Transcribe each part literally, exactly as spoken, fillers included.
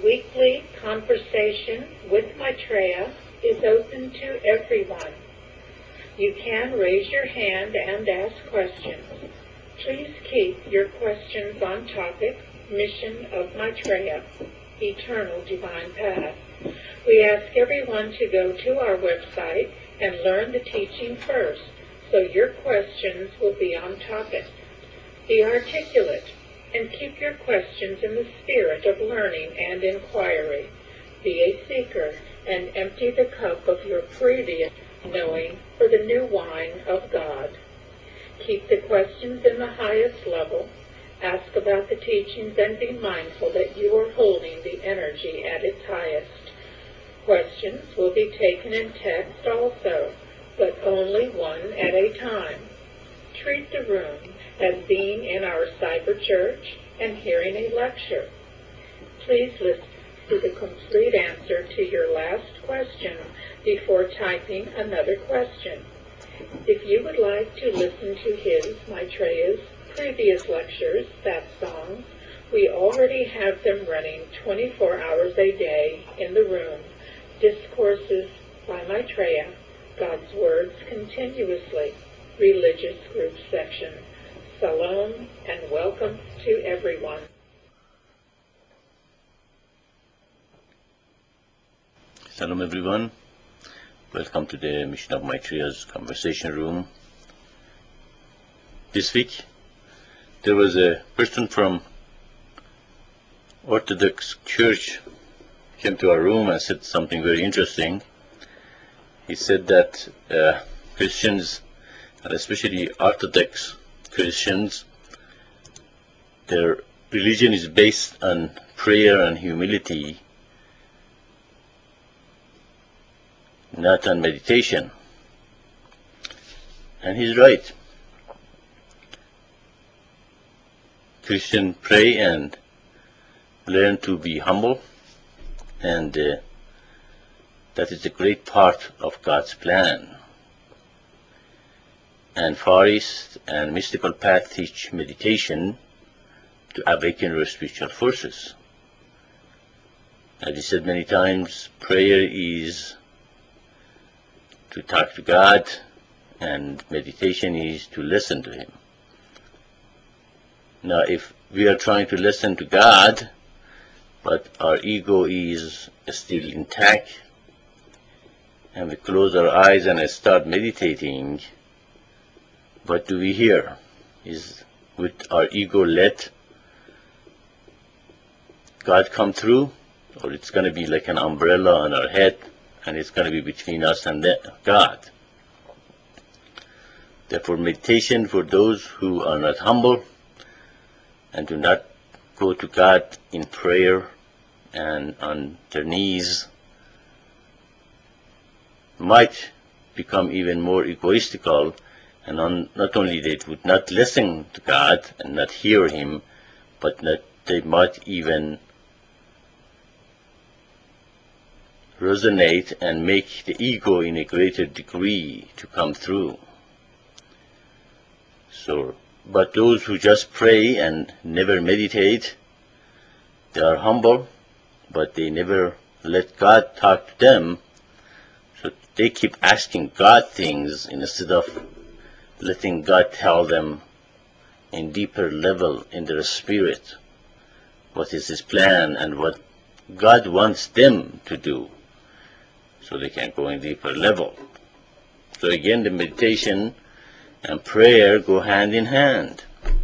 weekly conversation with Maitreya is open to everyone. You can raise your hand and ask questions. Please keep your questions on topic, mission of Maitreya, eternal divine path. We ask everyone to go to our website and learn the teaching first, so your questions will be on topic. Be articulate and keep your questions in the spirit of learning and inquiry. Be a seeker and empty the cup of your previous knowing for the new wine of God. Keep the questions in the highest level. Ask about the teachings and be mindful that you are holding the energy at its highest. Questions will be taken in text also, but only one at a time. Treat the room as being in our cyber church and hearing a lecture. Please listen to the complete answer to your last question before typing another question. If you would like to listen to his, Maitreya's, previous lectures, that songs, we already have them running twenty-four hours a day in the room. Discourses by Maitreya, God's Words continuously, religious group section. Shalom and welcome to everyone. Shalom everyone. Welcome to the Mission of Maitreya's Conversation Room. This week there was a person from Orthodox Church came to our room and said something very interesting. He said that uh, Christians, and especially Orthodox Christians, their religion is based on prayer and humility, not on meditation. And he's right. Christians pray and learn to be humble, and uh, that is a great part of God's plan. And Far East and mystical path teach meditation to awaken your spiritual forces. As I said many times, prayer is to talk to God, and meditation is to listen to Him. Now, if we are trying to listen to God, but our ego is still intact, and we close our eyes and start meditating, what do we hear? Is with our ego let God come through, or it's going to be like an umbrella on our head, and it's going to be between us and God? Therefore, meditation for those who are not humble and do not go to God in prayer and on their knees might become even more egoistical, and on, not only they would not listen to God and not hear Him, but that they might even resonate and make the ego in a greater degree to come through. So, but those who just pray and never meditate, they are humble, but they never let God talk to them. So they keep asking God things instead of letting God tell them in deeper level in their spirit what is His plan and what God wants them to do, so they can go in deeper level. So again, the meditation and prayer go hand in hand.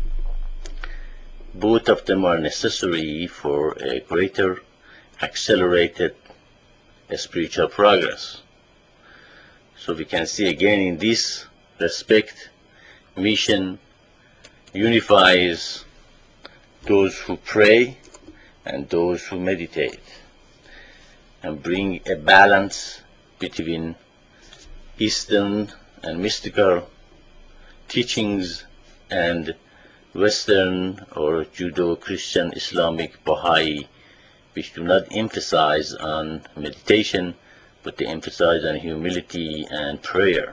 Both of them are necessary for a greater accelerated spiritual progress. So we can see again in this respect, mission unifies those who pray and those who meditate, and bring a balance between Eastern and mystical teachings and Western or Judo-Christian, Islamic, Baha'i, which do not emphasize on meditation, but they emphasize on humility and prayer.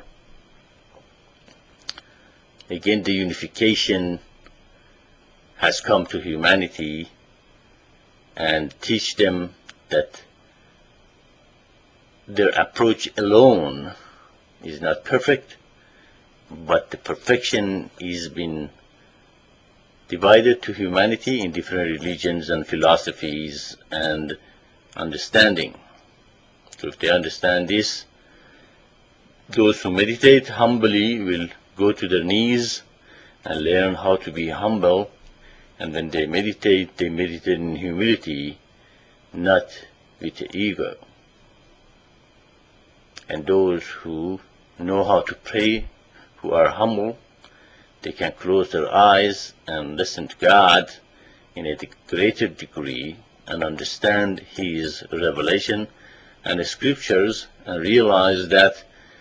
Again, the unification has come to humanity and teach them that their approach alone is not perfect, but the perfection is been divided to humanity in different religions and philosophies and understanding. So if they understand this, those who meditate humbly will go to their knees and learn how to be humble. And when they meditate, they meditate in humility, not with ego. And those who know how to pray, who are humble, they can close their eyes and listen to God in a greater degree and understand His revelation and the scriptures and realize that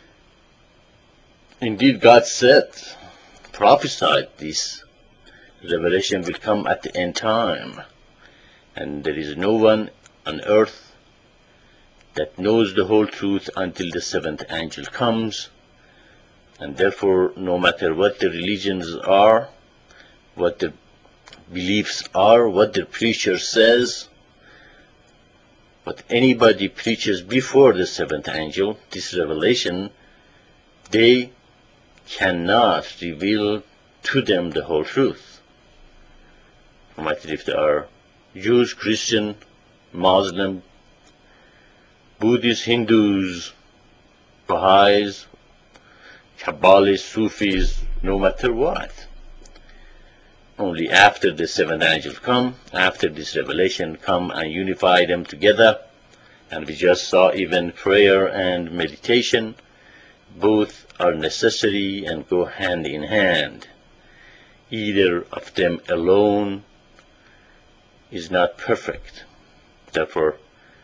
indeed God said, prophesied this revelation will come at the end time, and there is no one on earth that knows the whole truth until the seventh angel comes. And therefore, no matter what the religions are, what the beliefs are, what the preacher says, what anybody preaches before the seventh angel, this revelation, they cannot reveal to them the whole truth. No matter if they are Jews, Christian, Muslim, Buddhists, Hindus, Baha'is, Kabbalists, Sufis, no matter what. Only after the seventh angel come, after this revelation come and unify them together, and we just saw even prayer and meditation, both are necessary and go hand in hand. Either of them alone is not perfect. Therefore,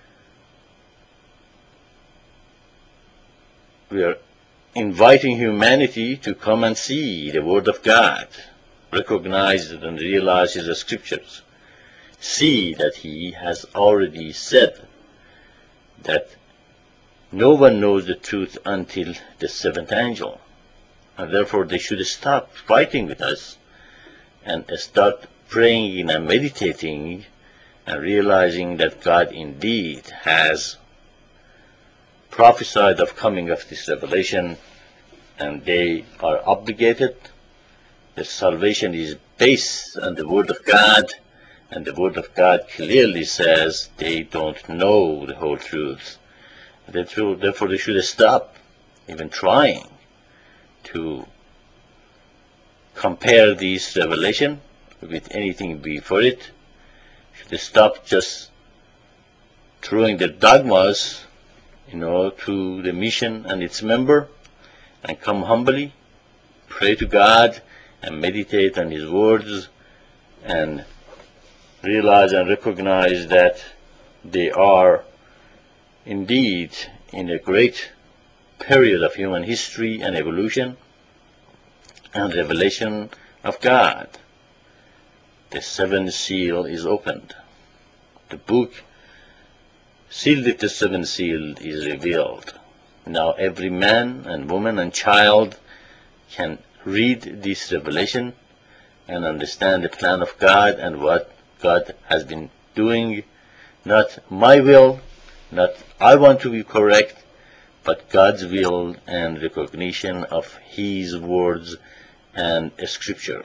we are inviting humanity to come and see the Word of God, recognize it and realize His scriptures, see that He has already said that no one knows the truth until the seventh angel, and therefore they should stop fighting with us and start praying and meditating and realizing that God indeed has prophesied of coming of this revelation, and they are obligated. Their salvation is based on the Word of God, and the Word of God clearly says they don't know the whole truth. Therefore, they should stop even trying to compare this revelation with anything before it. Should stop just throwing their dogmas, you know, to the mission and its member, and come humbly, pray to God, and meditate on His words, and realize and recognize that they are indeed in a great period of human history and evolution and revelation of God. The seventh seal is opened. The book sealed with the seventh seal is revealed. Now every man and woman and child can read this revelation and understand the plan of God and what God has been doing. Not my will, not I want to be correct, but God's will and recognition of His words and scripture.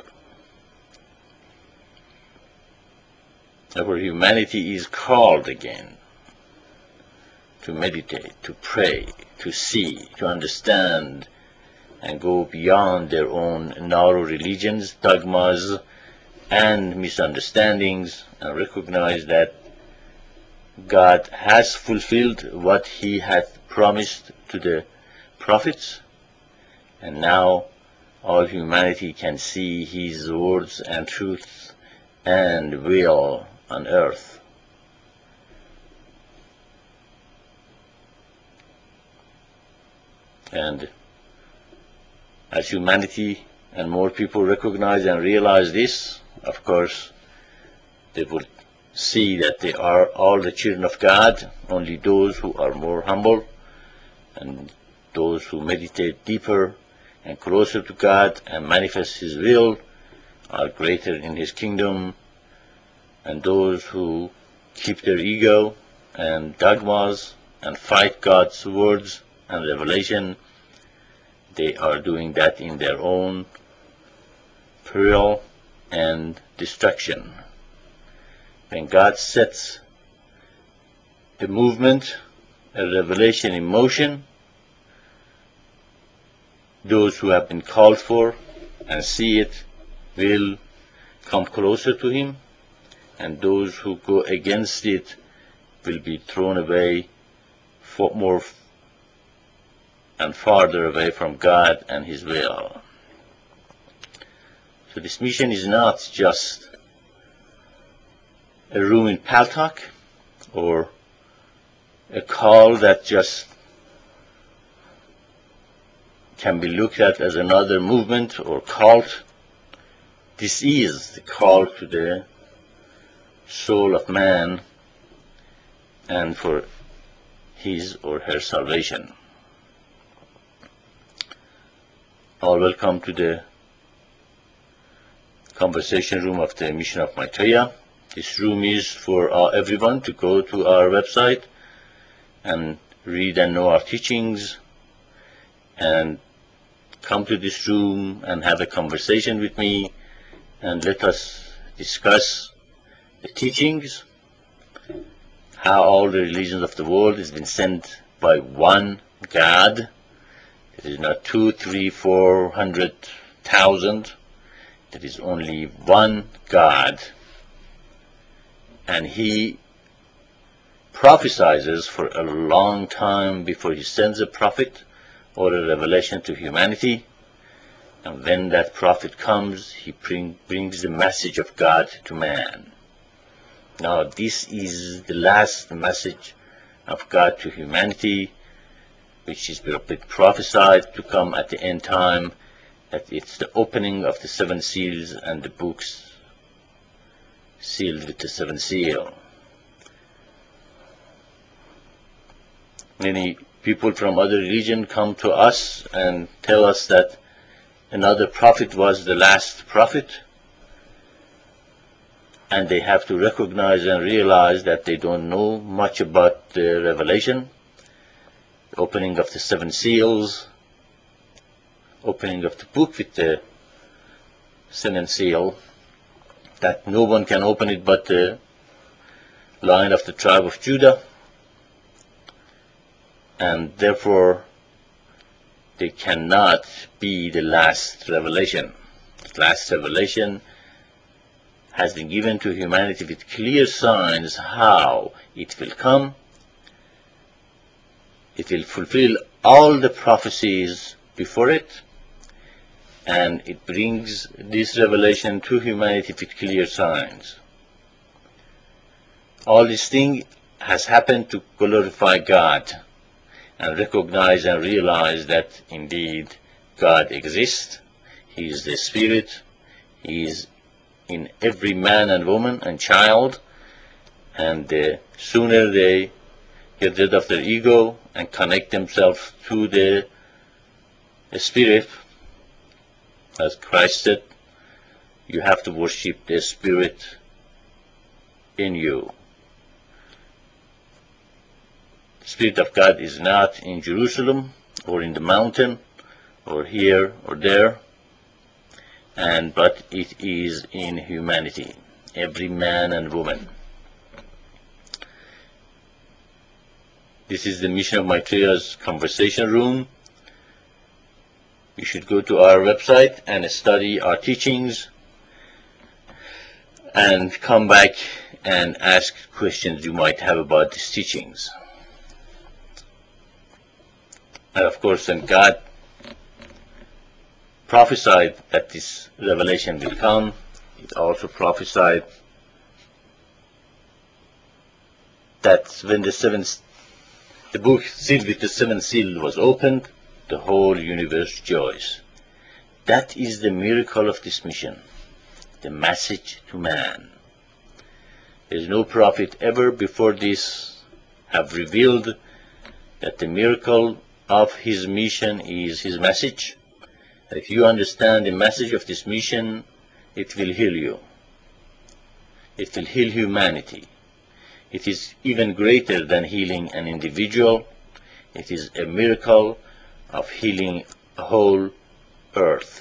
Therefore, humanity is called again to meditate, to pray, to see, to understand, and go beyond their own narrow religions, dogmas, and misunderstandings, and recognize that God has fulfilled what He had promised to the prophets, and now all humanity can see His words and truth and will on earth. And as humanity and more people recognize and realize this, of course, they will see that they are all the children of God. Only those who are more humble and those who meditate deeper and closer to God and manifest His will are greater in His kingdom, and those who keep their ego and dogmas and fight God's words and revelation, they are doing that in their own peril and destruction. When God sets a movement, a revelation in motion, those who have been called for and see it will come closer to Him, and those who go against it will be thrown away for more and farther away from God and His will. So this mission is not just a room in Paltalk or a call that just can be looked at as another movement or cult. This is the call to the soul of man and for his or her salvation. All welcome to the conversation room of the Mission of Maitreya. This room is for uh, everyone to go to our website and read and know our teachings, and come to this room and have a conversation with me and let us discuss the teachings, how all the religions of the world has been sent by one God. It is not two, three, four hundred thousand. It is only one God, and He prophesies for a long time before He sends a prophet or a revelation to humanity. And when that prophet comes, he bring, brings the message of God to man. Now this is the last message of God to humanity, which is prophesied to come at the end time, that it's the opening of the seven seals and the books sealed with the seven seal. Many people from other religions come to us and tell us that another prophet was the last prophet, and they have to recognize and realize that they don't know much about the revelation, the opening of the seven seals, opening of the book with the seven seal, that no one can open it but the Lion of the tribe of Judah, and therefore they cannot be the last revelation. The last revelation has been given to humanity with clear signs how it will come. It will fulfill all the prophecies before it, and it brings this revelation to humanity with clear signs. All this thing has happened to glorify God and recognize and realize that indeed God exists. He is the Spirit. He is in every man and woman and child, and the sooner they get rid of their ego and connect themselves to the, the Spirit, as Christ said, you have to worship the Spirit in you. The Spirit of God is not in Jerusalem or in the mountain or here or there, and but it is in humanity, every man and woman. This is the Mission of Maitreya's conversation room. You should go to our website and study our teachings and come back and ask questions you might have about these teachings. And of course, when God prophesied that this revelation will come, it also prophesied that when the seventh, the book sealed with the seventh seal was opened, the whole universe rejoiced. That is the miracle of this mission, the message to man. There is no prophet ever before this have revealed that the miracle of his mission is his message. If you understand the message of this mission, it will heal you. It will heal humanity. It is even greater than healing an individual. It is a miracle of healing a whole earth.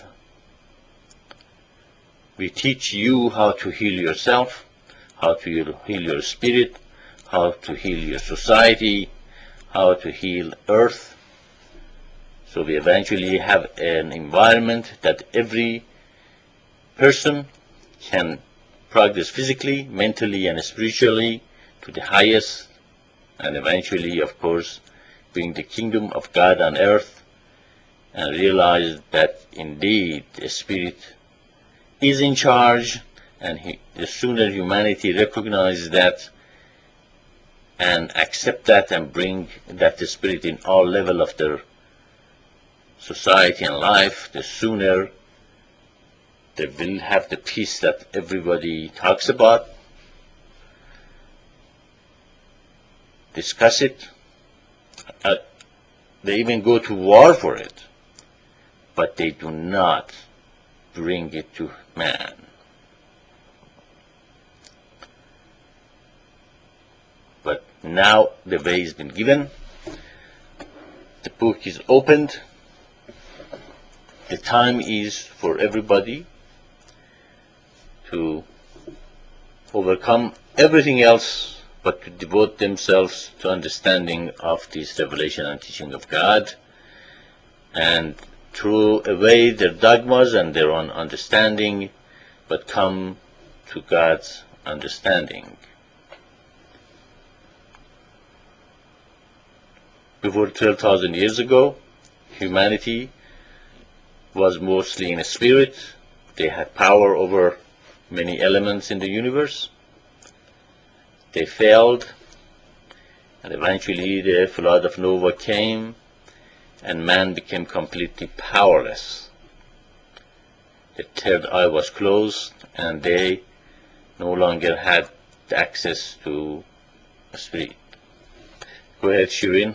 We teach you how to heal yourself, how to heal your spirit, how to heal your society, how to heal earth. So we eventually have an environment that every person can progress physically, mentally, and spiritually to the highest, and eventually, of course, bring the kingdom of God on earth and realize that indeed the Spirit is in charge, and he, the sooner humanity recognizes that and accept that and bring that the Spirit in all level of their society and life, the sooner they will have the peace that everybody talks about, discuss it, uh, they even go to war for it, but they do not bring it to man. But now the way has been given, the book is opened, the time is for everybody to overcome everything else but to devote themselves to understanding of this revelation and teaching of God, and throw away their dogmas and their own understanding, but come to God's understanding. Before twelve thousand years ago, humanity was mostly in a spirit. They had power over many elements in the universe. They failed, and eventually the flood of Noah came, and man became completely powerless. The third eye was closed, and they no longer had access to a spirit. Go ahead, Shireen.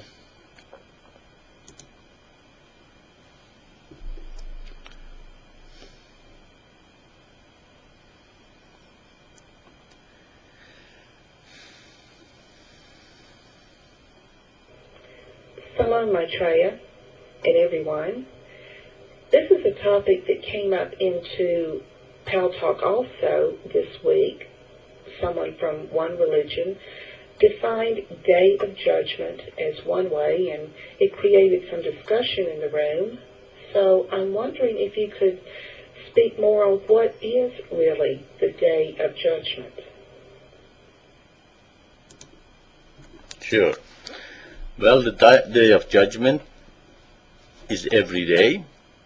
Shalom, Maitreya, and everyone. This is a topic that came up into Pal Talk also this week. Someone from one religion defined Day of Judgment as one way, and it created some discussion in the room. So I'm wondering if you could speak more on what is really the Day of Judgment. Sure. Well, the Day of Judgment is every day.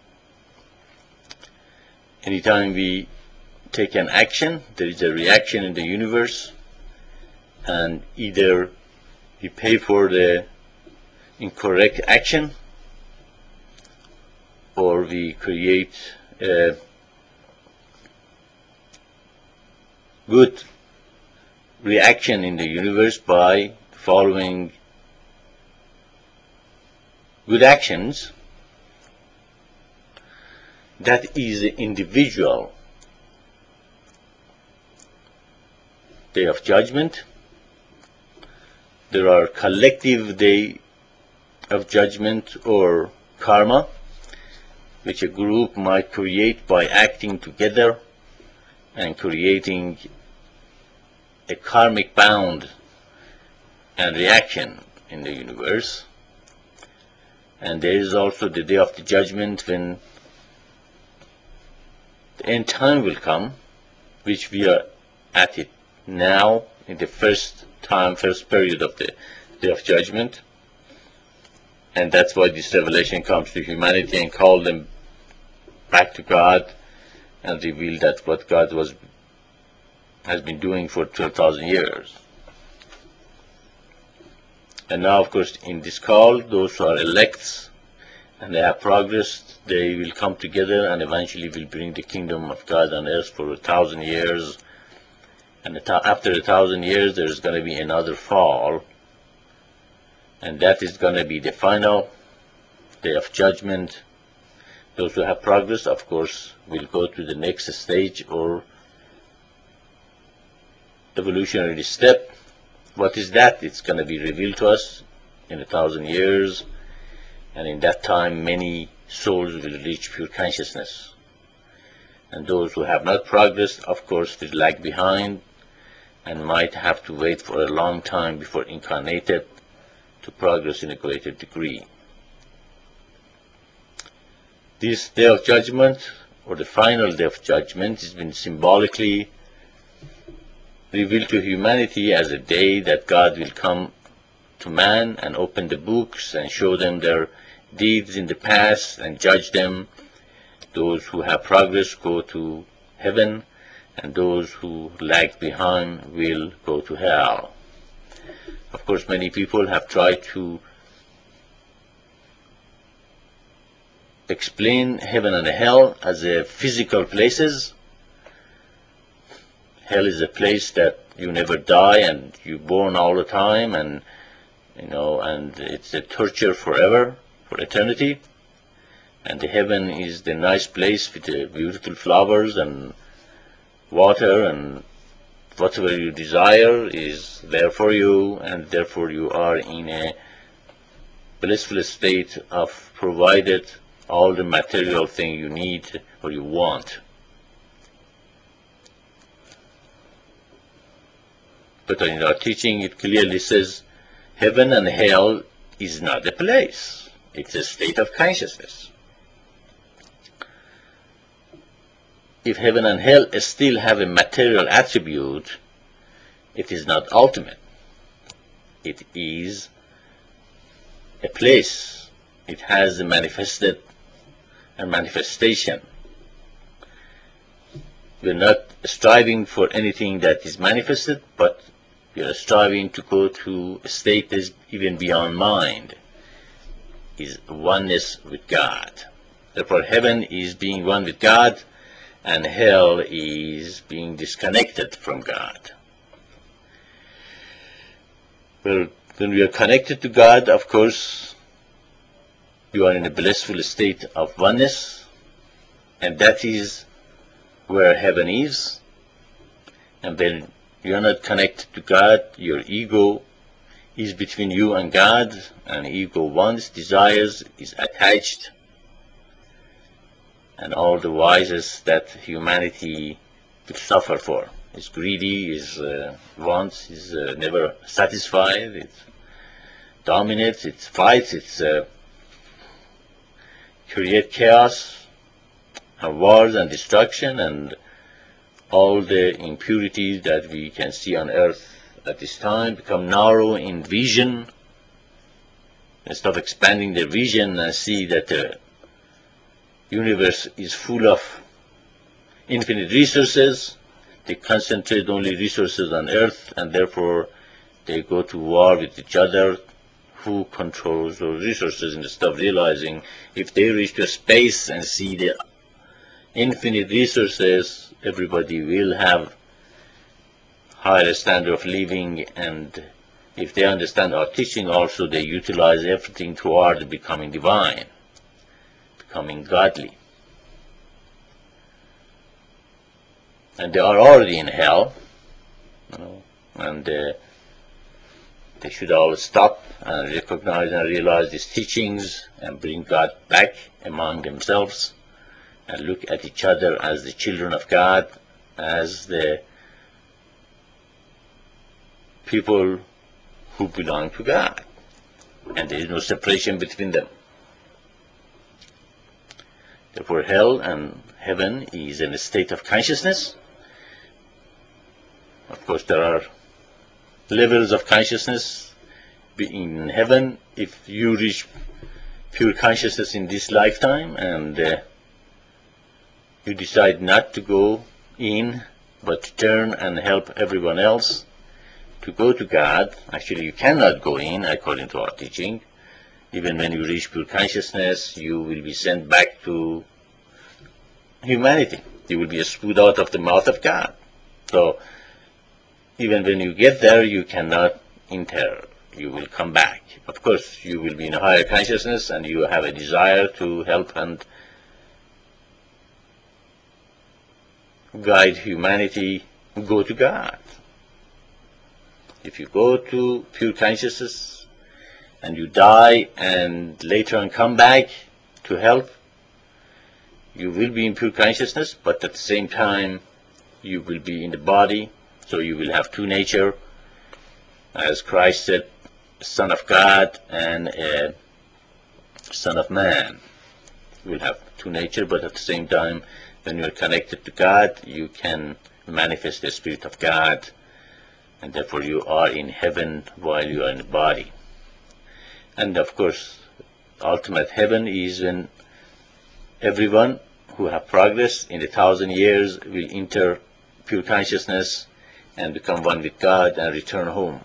Anytime we take an action, there is a reaction in the universe, and either we pay for the incorrect action, or we create a good reaction in the universe by following good actions. That is the individual Day of Judgment. There are collective Day of Judgment or karma, which a group might create by acting together and creating a karmic bound and reaction in the universe. And there is also the Day of the Judgment, when the end time will come, which we are at it now, in the first time, first period of the Day of Judgment. And that's why this revelation comes to humanity and call them back to God and reveal that what God was has been doing for twelve thousand years. And now, of course, in this call, those who are elects and they have progressed, they will come together and eventually will bring the kingdom of God on earth for a thousand years. And after a thousand years, there's going to be another fall. And that is going to be the final Day of Judgment. Those who have progressed, of course, will go to the next stage or evolutionary step. what is that? It's going to be revealed to us in a thousand years, and in that time many souls will reach pure consciousness. And those who have not progressed, of course, will lag behind and might have to wait for a long time before incarnated to progress in a greater degree. This Day of Judgment, or the final Day of Judgment, has been symbolically revealed to humanity as a day that God will come to man and open the books and show them their deeds in the past and judge them. Those who have progress go to heaven, and those who lag behind will go to hell. Of course, many people have tried to explain heaven and hell as a physical places. Hell is a place that you never die and you're born all the time, and you know, and it's a torture forever, for eternity. And the heaven is the nice place with the beautiful flowers and water, and whatever you desire is there for you, and therefore you are in a blissful state of provided all the material thing you need or you want. But in our teaching it clearly says heaven and hell is not a place. It's a state of consciousness. If heaven and hell still have a material attribute, it is not ultimate. It is a place. It has a manifested and manifestation. We're not striving for anything that is manifested, but we are striving to go to a state that is even beyond mind, is oneness with God. Therefore, heaven is being one with God, and hell is being disconnected from God. Well, when we are connected to God, of course, you are in a blissful state of oneness, and that is where heaven is. And when you are not connected to God, your ego is between you and God, and ego wants, desires, is attached, and all the vices that humanity will suffer for. Is greedy, is uh, wants, is uh, never satisfied, it dominates, it fights, it uh, creates chaos and wars and destruction, and all the impurities that we can see on earth at this time become narrow in vision. Instead of expanding their vision and see that the universe is full of infinite resources, they concentrate only resources on earth, and therefore they go to war with each other. Who controls those resources? Instead of realizing if they reach to space and see the infinite resources, everybody will have higher standard of living, and if they understand our teaching also, they utilize everything toward becoming divine, becoming godly. And they are already in hell, you know, and uh, they should all stop and recognize and realize these teachings and bring God back among themselves and look at each other as the children of God, as the people who belong to God, and there is no separation between them. Therefore, hell and heaven is in a state of consciousness. Of course, there are levels of consciousness. In heaven, if you reach pure consciousness in this lifetime and uh, you decide not to go in, but to turn and help everyone else to go to God, actually you cannot go in according to our teaching. Even when you reach pure consciousness, you will be sent back to humanity. You will be spewed out of the mouth of God. So even when you get there, you cannot enter. You will come back. Of course, you will be in a higher consciousness and you have a desire to help and guide humanity go to God. If you go to pure consciousness and you die and later on come back to health, you will be in pure consciousness, but at the same time you will be in the body, so you will have two nature, as Christ said, Son of God and a Son of Man. You will have two nature, but at the same time, when you are connected to God, you can manifest the Spirit of God, and therefore you are in heaven while you are in the body. And of course, ultimate heaven is when everyone who have progressed in a thousand years will enter pure consciousness and become one with God and return home.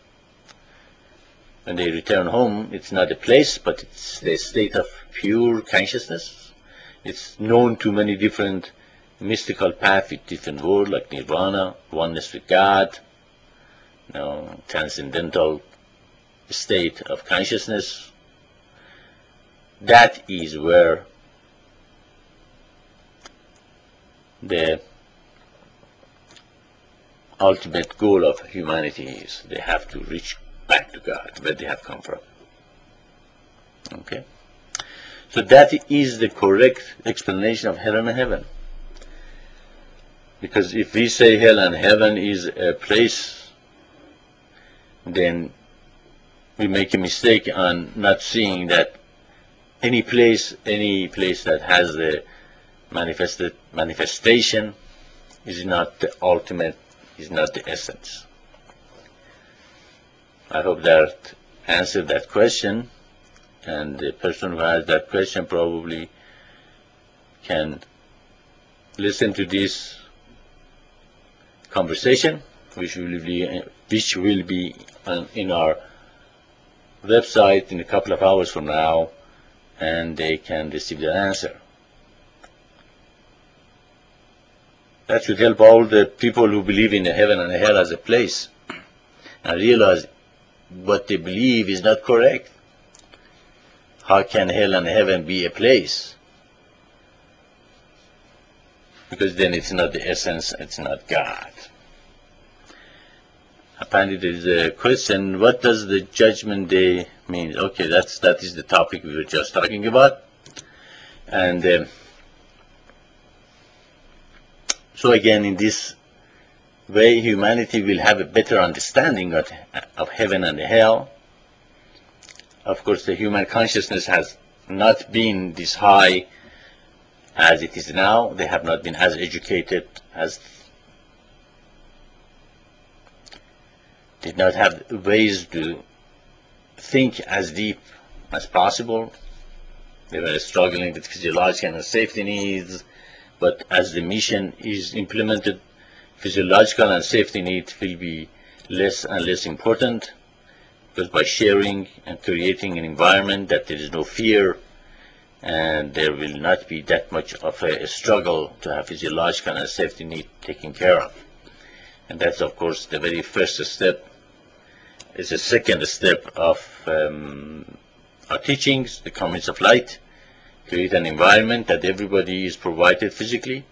When they return home, it's not a place, but it's the state of pure consciousness. It's known to many different mystical paths with different words, like nirvana, oneness with God, you know, transcendental state of consciousness. That is where the ultimate goal of humanity is. They have to reach back to God, where they have come from. Okay? So that is the correct explanation of hell and heaven. Because if we say hell and heaven is a place, then we make a mistake on not seeing that any place, any place that has the manifested manifestation is not the ultimate, is not the essence. I hope that answered that question, and the person who has that question probably can listen to this conversation, which will be, which will be on, in our website in a couple of hours from now, and they can receive the answer. That should help all the people who believe in the heaven and the hell as a place and realize what they believe is not correct. How can hell and heaven be a place? Because then it's not the essence, it's not God. Apparently there is a question, what does the judgment day mean? Okay, that's, that is the topic we were just talking about. And uh, so again, in this way, humanity will have a better understanding of, of heaven and hell. Of course, the human consciousness has not been this high as it is now. They have not been as educated, as did not have ways to think as deep as possible. They were struggling with physiological and safety needs, but as the mission is implemented, physiological and safety needs will be less and less important, because by sharing and creating an environment that there is no fear, and there will not be that much of a struggle to have physiological and safety need taken care of. And that's, of course, the very first step. It's a second step of um, our teachings, the comments of light, create an environment that everybody is provided physically.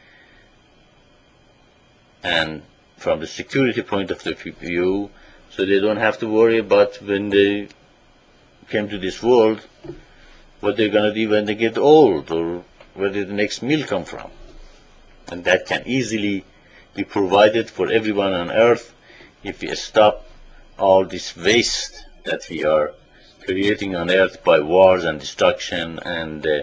And from the security point of view, so they don't have to worry about when they came to this world, what they're going to do when they get old, or where did the next meal come from. And that can easily be provided for everyone on earth if we stop all this waste that we are creating on earth by wars and destruction, and uh,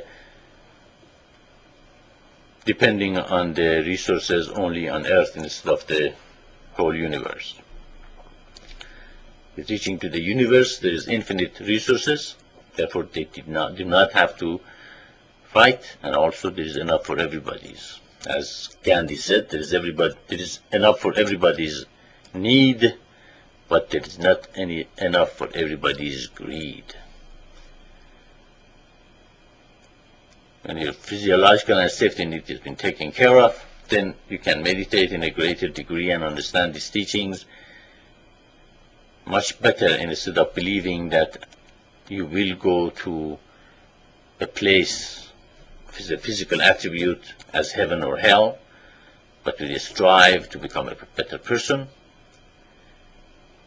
depending on the resources only on earth instead of the whole universe. With reaching to the universe, there is infinite resources, therefore they did not, do not have to fight, and also there is enough for everybody's. As Gandhi said, there is, everybody, there is enough for everybody's need, but there is not any enough for everybody's greed. When your physiological and safety need has been taken care of, then you can meditate in a greater degree and understand these teachings much better, instead of believing that you will go to a place with a physical attribute as heaven or hell, but will strive to become a better person.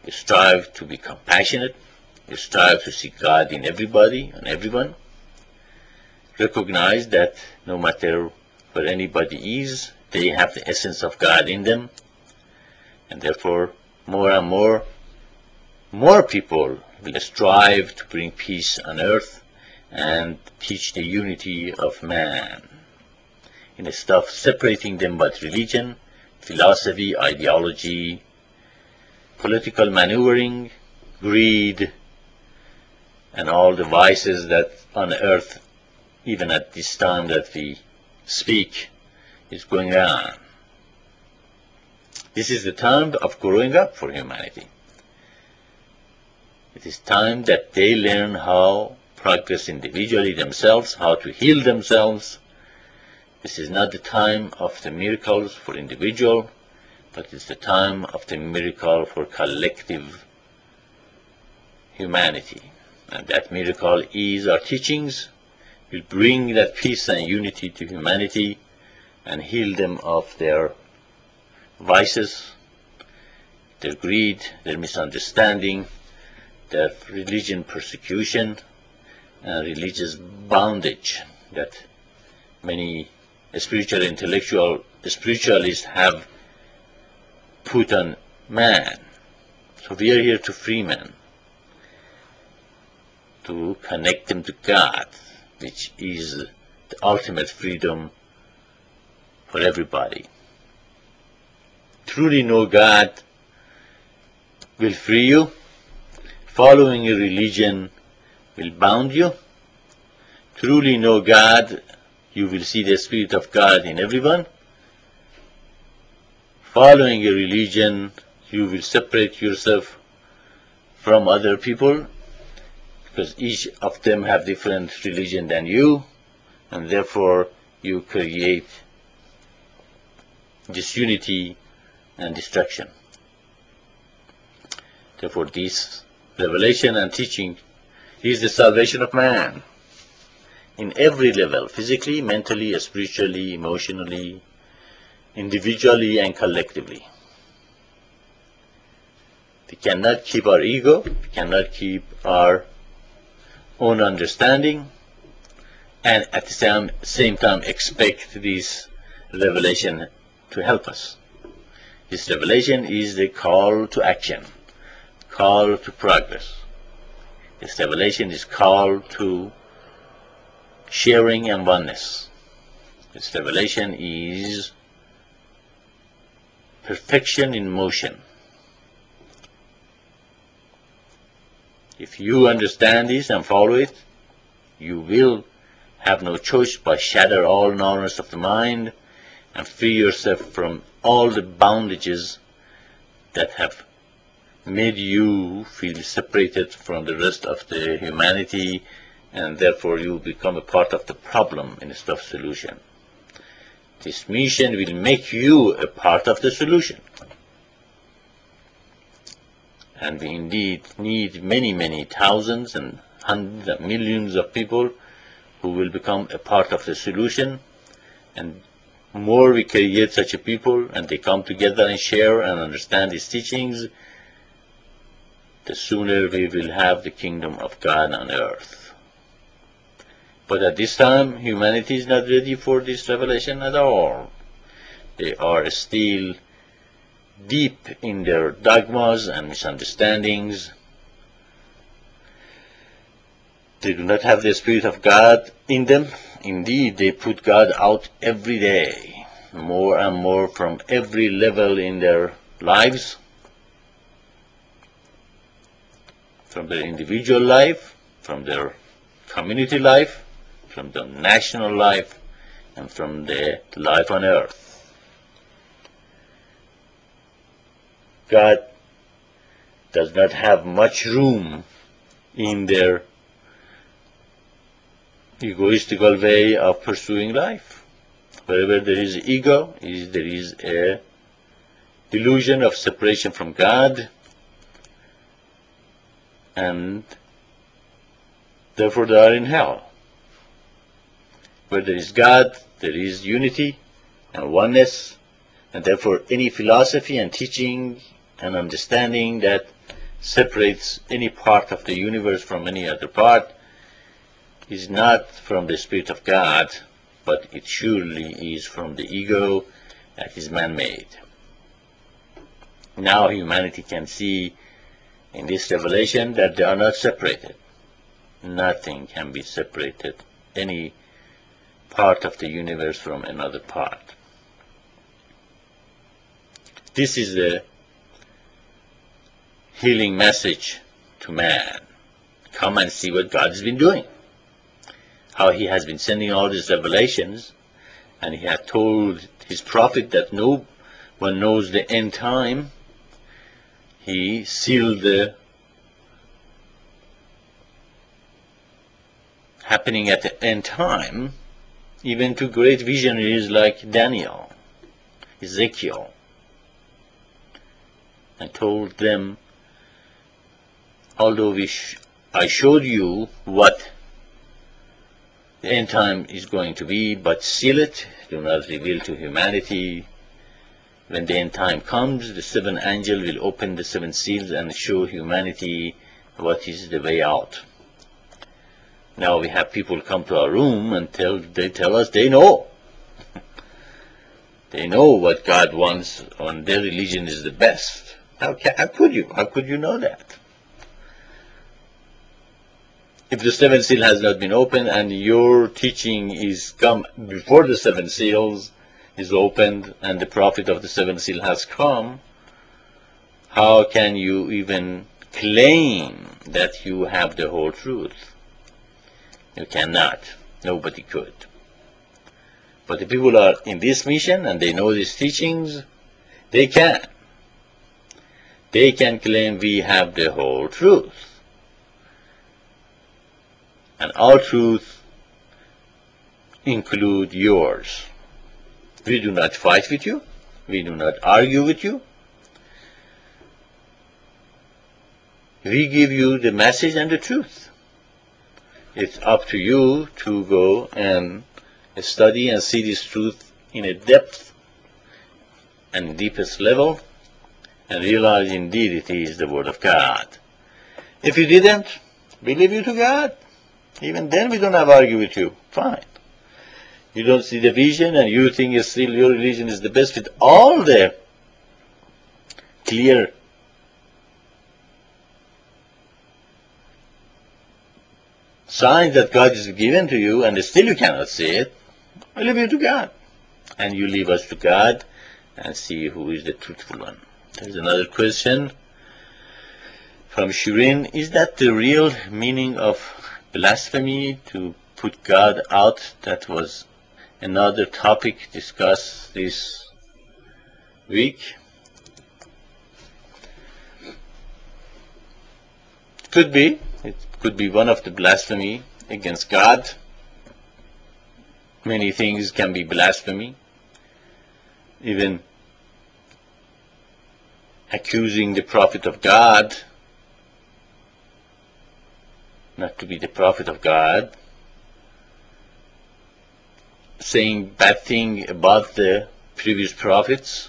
You strive to be compassionate. You strive to see God in everybody and everyone. Recognize that no matter where anybody is, they have the essence of God in them. And therefore, more and more, more people will strive to bring peace on earth and teach the unity of man. Instead of separating them by religion, philosophy, ideology, political maneuvering, greed, and all the vices that on earth, even at this time that we speak, is going on. This is the time of growing up for humanity. It is time that they learn how to progress individually themselves, how to heal themselves. This is not the time of the miracles for individual, but it's the time of the miracle for collective humanity. And that miracle is our teachings will bring that peace and unity to humanity and heal them of their vices, their greed, their misunderstanding, their religion persecution, and religious bondage that many spiritual intellectual spiritualists have put on man. So we are here to free man, to connect them to God, which is the ultimate freedom for everybody. Truly know God will free you. Following a religion will bound you. Truly know God, you will see the Spirit of God in everyone. Following a religion, you will separate yourself from other people, because each of them have different religion than you, and therefore you create disunity and destruction. Therefore this revelation and teaching is the salvation of man in every level, physically, mentally, spiritually, emotionally, individually and collectively. We cannot keep our ego, we cannot keep our own understanding, and at the same, same time expect this revelation to help us. This revelation is the call to action, call to progress. This revelation is call to sharing and oneness. This revelation is perfection in motion. If you understand this and follow it, you will have no choice but shatter all knowledge of the mind and free yourself from all the bondages that have made you feel separated from the rest of the humanity, and therefore you become a part of the problem instead of solution. This mission will make you a part of the solution. And we indeed need many, many thousands and hundreds of millions of people who will become a part of the solution. And more we create such a people and they come together and share and understand these teachings, the sooner we will have the kingdom of God on earth. But at this time, humanity is not ready for this revelation at all. They are still deep in their dogmas and misunderstandings. They do not have the Spirit of God in them. Indeed, they put God out every day, more and more from every level in their lives, from their individual life, from their community life, from the national life, and from the life on earth. God does not have much room in their egoistical way of pursuing life. Wherever there is ego, is there is a delusion of separation from God, and therefore they are in hell. Where there is God, there is unity and oneness, and therefore any philosophy and teaching and understanding that separates any part of the universe from any other part is not from the Spirit of God, but it surely is from the ego that is man-made. Now humanity can see in this revelation that they are not separated. Nothing can be separated, any part of the universe from another part. This is the healing message to man. Come and see what God has been doing. How he has been sending all these revelations, and he had told his prophet that no one knows the end time. He sealed the happening at the end time, even to great visionaries like Daniel, Ezekiel, and told them, although we sh I showed you what the end time is going to be, but seal it, do not reveal to humanity. When the end time comes, the seventh angel will open the seven seals and show humanity what is the way out. Now we have people come to our room and tell, they tell us they know. They know what God wants, and their religion is the best. How, can, how could you? How could you know that? If the seventh seal has not been opened and your teaching is come before the seven seals is opened and the prophet of the seventh seal has come, how can you even claim that you have the whole truth? You cannot. Nobody could. But the people are in this mission and they know these teachings, they can. They can claim we have the whole truth. And our truth include yours. We do not fight with you. We do not argue with you. We give you the message and the truth. It's up to you to go and study and see this truth in a depth and deepest level and realize indeed it is the Word of God. If you didn't, we leave you to God. Even then we don't have to argue with you. Fine. You don't see the vision and you think it's still your religion is the best with all the clear signs that God has given to you and still you cannot see it. I leave you to God. And you leave us to God and see who is the truthful one. There's another question from Shirin. Is that the real meaning of blasphemy, to put God out? That was another topic discussed this week. Could be. It could be one of the blasphemy against God. Many things can be blasphemy. Even accusing the prophet of God not to be the prophet of God, saying bad thing about the previous prophets,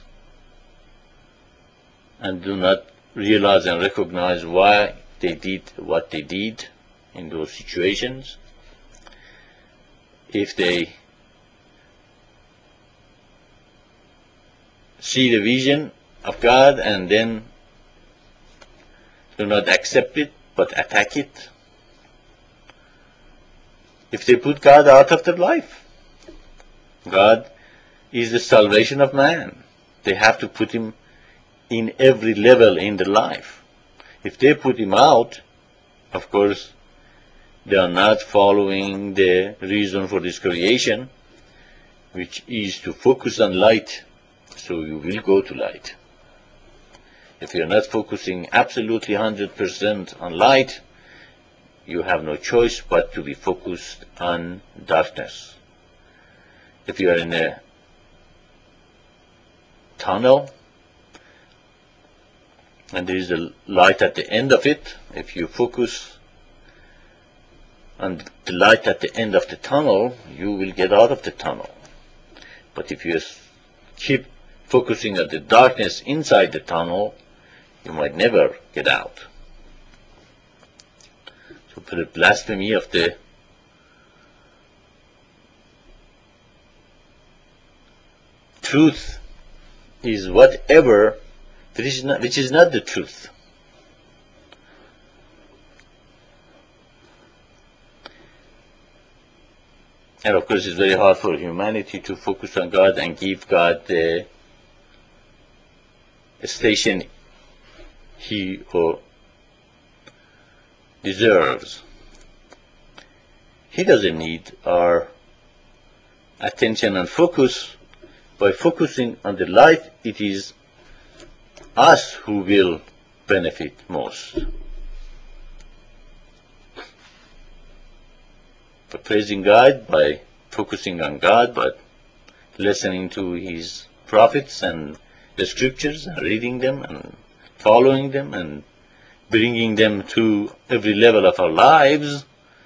and do not realize and recognize why they did what they did in those situations. If they see the vision of God and then do not accept it but attack it, if they put God out of their life, God is the salvation of man. They have to put him in every level in their life. If they put him out, of course, they are not following the reason for this creation, which is to focus on light, so you will go to light. If you are not focusing absolutely one hundred percent on light, you have no choice but to be focused on darkness. If you are in a tunnel and there is a light at the end of it, if you focus on the light at the end of the tunnel, you will get out of the tunnel. But if you keep focusing on the darkness inside the tunnel, you might never get out. for the blasphemy of the truth is whatever that is not, which is not the truth. And of course, it's very hard for humanity to focus on God and give God the station he or deserves. He doesn't need our attention and focus. By focusing on the light, it is us who will benefit most. By praising God, by focusing on God, by listening to His prophets and the scriptures, and reading them and following them and bringing them to every level of our lives,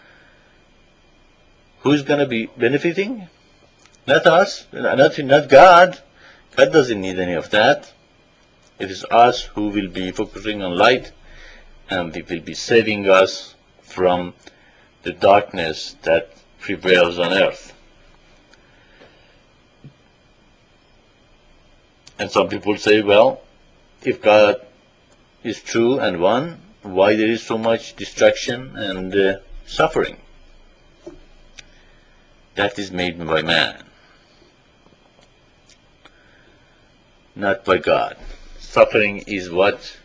who's going to be benefiting? Not us, not, not God. God doesn't need any of that. It is us who will be focusing on light, and it will be saving us from the darkness that prevails on earth. And some people say, well, if God is true and one, why there is so much destruction and uh, suffering? That is made by man, not by God. Suffering is what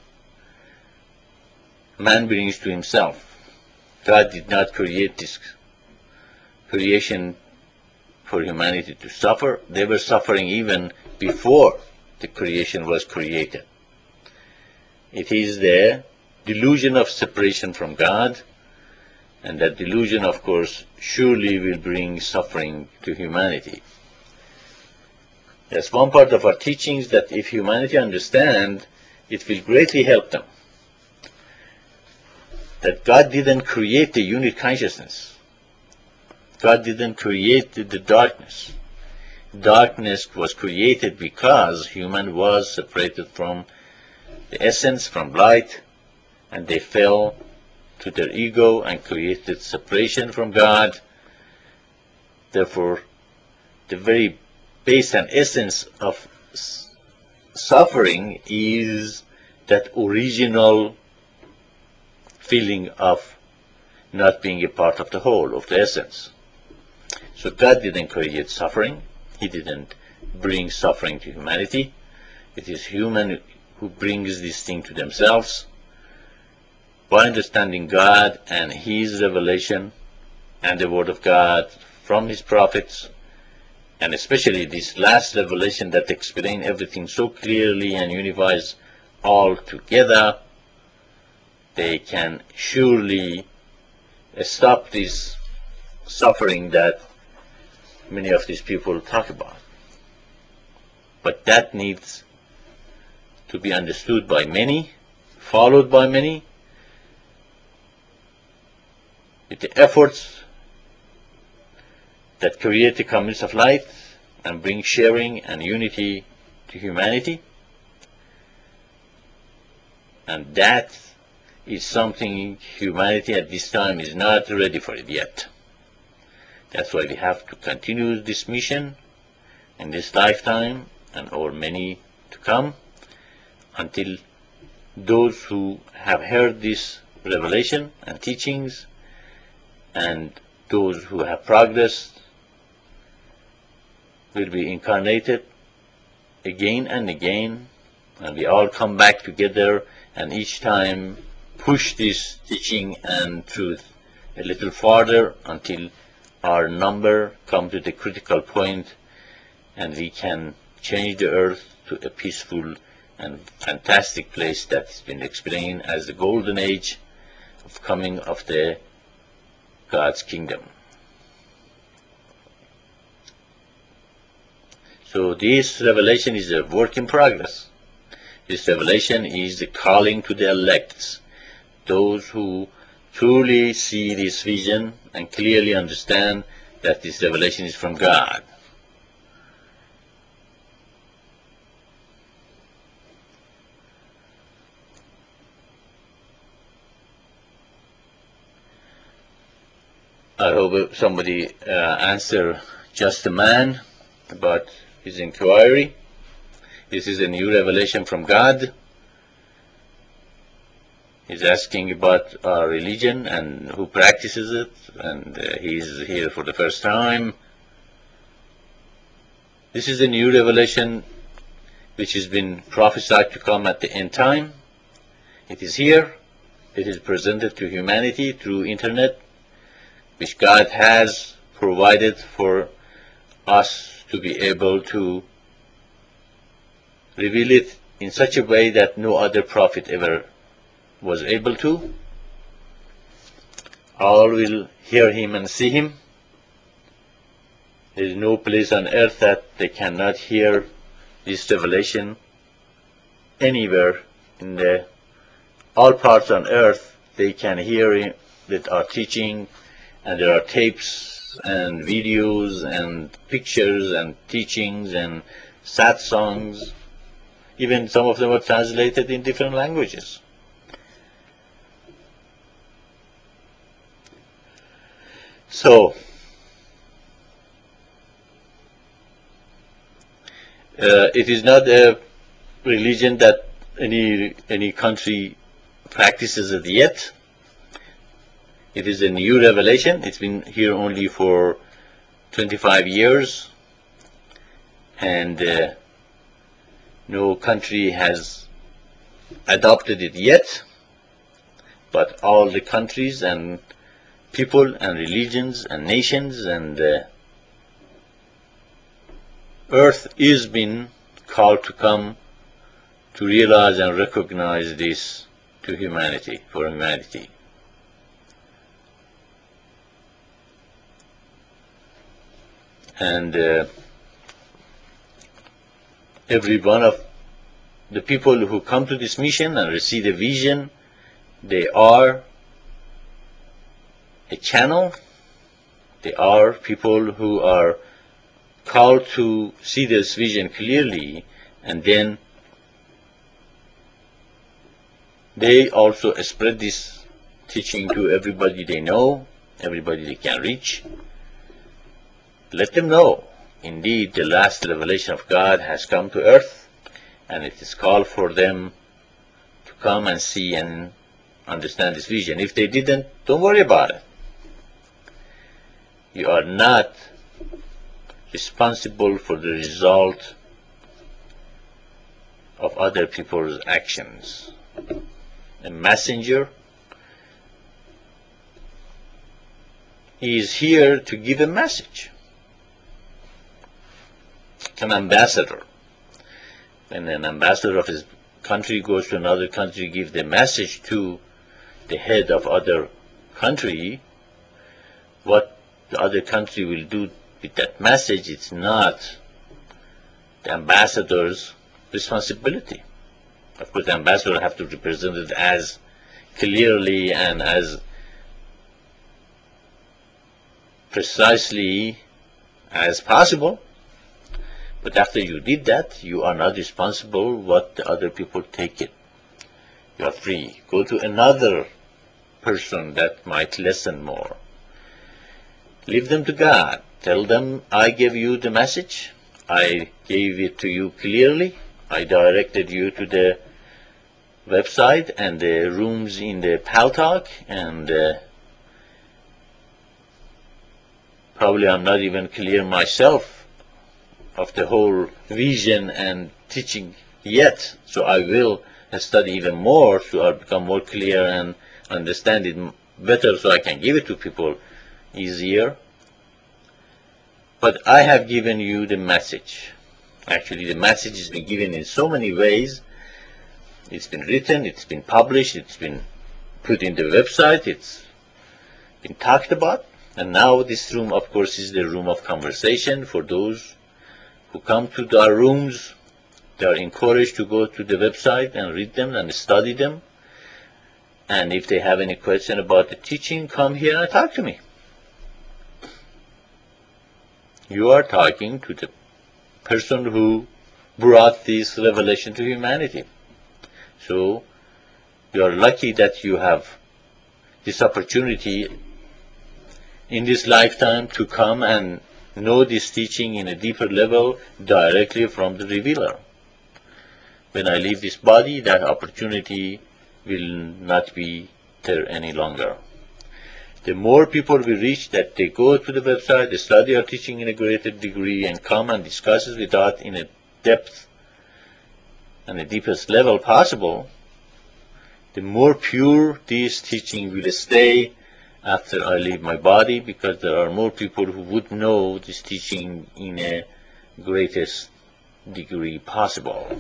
man brings to himself. God did not create this creation for humanity to suffer. They were suffering even before the creation was created. It is the delusion of separation from God, and that delusion, of course, surely will bring suffering to humanity. That's one part of our teachings, that if humanity understand, it will greatly help them. That God didn't create the unit consciousness. God didn't create the darkness. Darkness was created because human was separated from the essence, from light, and they fell to their ego and created separation from God. Therefore, the very base and essence of suffering is that original feeling of not being a part of the whole, of the essence. So God didn't create suffering. He didn't bring suffering to humanity. It is human who brings this thing to themselves. By understanding God and His revelation and the Word of God from His prophets, and especially this last revelation that explains everything so clearly and unifies all together, they can surely stop this suffering that many of these people talk about. But that needs to be understood by many, followed by many, with the efforts that create the communities of light and bring sharing and unity to humanity. And that is something humanity at this time is not ready for it yet. That's why we have to continue this mission in this lifetime and or many to come, until those who have heard this revelation and teachings, and those who have progressed, will be incarnated again and again, and we all come back together and each time push this teaching and truth a little farther until our number come to the critical point and we can change the earth to a peaceful and fantastic place that has been explained as the golden age of coming of the God's kingdom. So this revelation is a work in progress. This revelation is the calling to the elects, those who truly see this vision and clearly understand that this revelation is from God. I hope somebody uh, answer Just a Man about his inquiry. This is a new revelation from God. He's asking about our religion and who practices it, and uh, he's here for the first time. This is a new revelation which has been prophesied to come at the end time. It is here. It is presented to humanity through internet, which God has provided for us to be able to reveal it in such a way that no other prophet ever was able to. All will hear him and see him. There is no place on earth that they cannot hear this revelation. Anywhere in the all parts on earth they can hear it, that are teaching, and there are tapes and videos and pictures and teachings and sad songs. Even some of them are translated in different languages. So, uh, it is not a religion that any any country practices it yet. It is a new revelation. It's been here only for twenty-five years, and uh, no country has adopted it yet, but all the countries and people and religions and nations and uh, earth is being called to come to realize and recognize this to humanity, for humanity. And uh, every one of the people who come to this mission and receive the vision, they are a channel. They are people who are called to see this vision clearly, and then they also spread this teaching to everybody they know, everybody they can reach. Let them know, indeed, the last revelation of God has come to earth, and it is called for them to come and see and understand this vision. If they didn't, don't worry about it. You are not responsible for the result of other people's actions. A messenger is here to give a message. An ambassador. When an ambassador of his country goes to another country, give the message to the head of other country, what the other country will do with that message, it's not the ambassador's responsibility. Of course, the ambassador have to represent it as clearly and as precisely as possible. But after you did that, you are not responsible what the other people take it. You are free. Go to another person that might listen more. Leave them to God. Tell them, I gave you the message. I gave it to you clearly. I directed you to the website and the rooms in the Paltalk, and uh, probably I'm not even clear myself of the whole vision and teaching yet. So I will study even more so I'll become more clear and understand it better so I can give it to people easier. But I have given you the message. Actually, the message has been given in so many ways. It's been written, it's been published, it's been put in the website, it's been talked about. And now this room, of course, is the room of conversation for those who come to our rooms. They are encouraged to go to the website and read them and study them. And if they have any question about the teaching, come here and talk to me. You are talking to the person who brought this revelation to humanity. So you are lucky that you have this opportunity in this lifetime to come and know this teaching in a deeper level directly from the revealer. When I leave this body, that opportunity will not be there any longer. The more people we reach that they go to the website, they study our teaching in a greater degree and come and discuss it with us in a depth and the deepest level possible, the more pure this teaching will stay after I leave my body, because there are more people who would know this teaching in a greatest degree possible.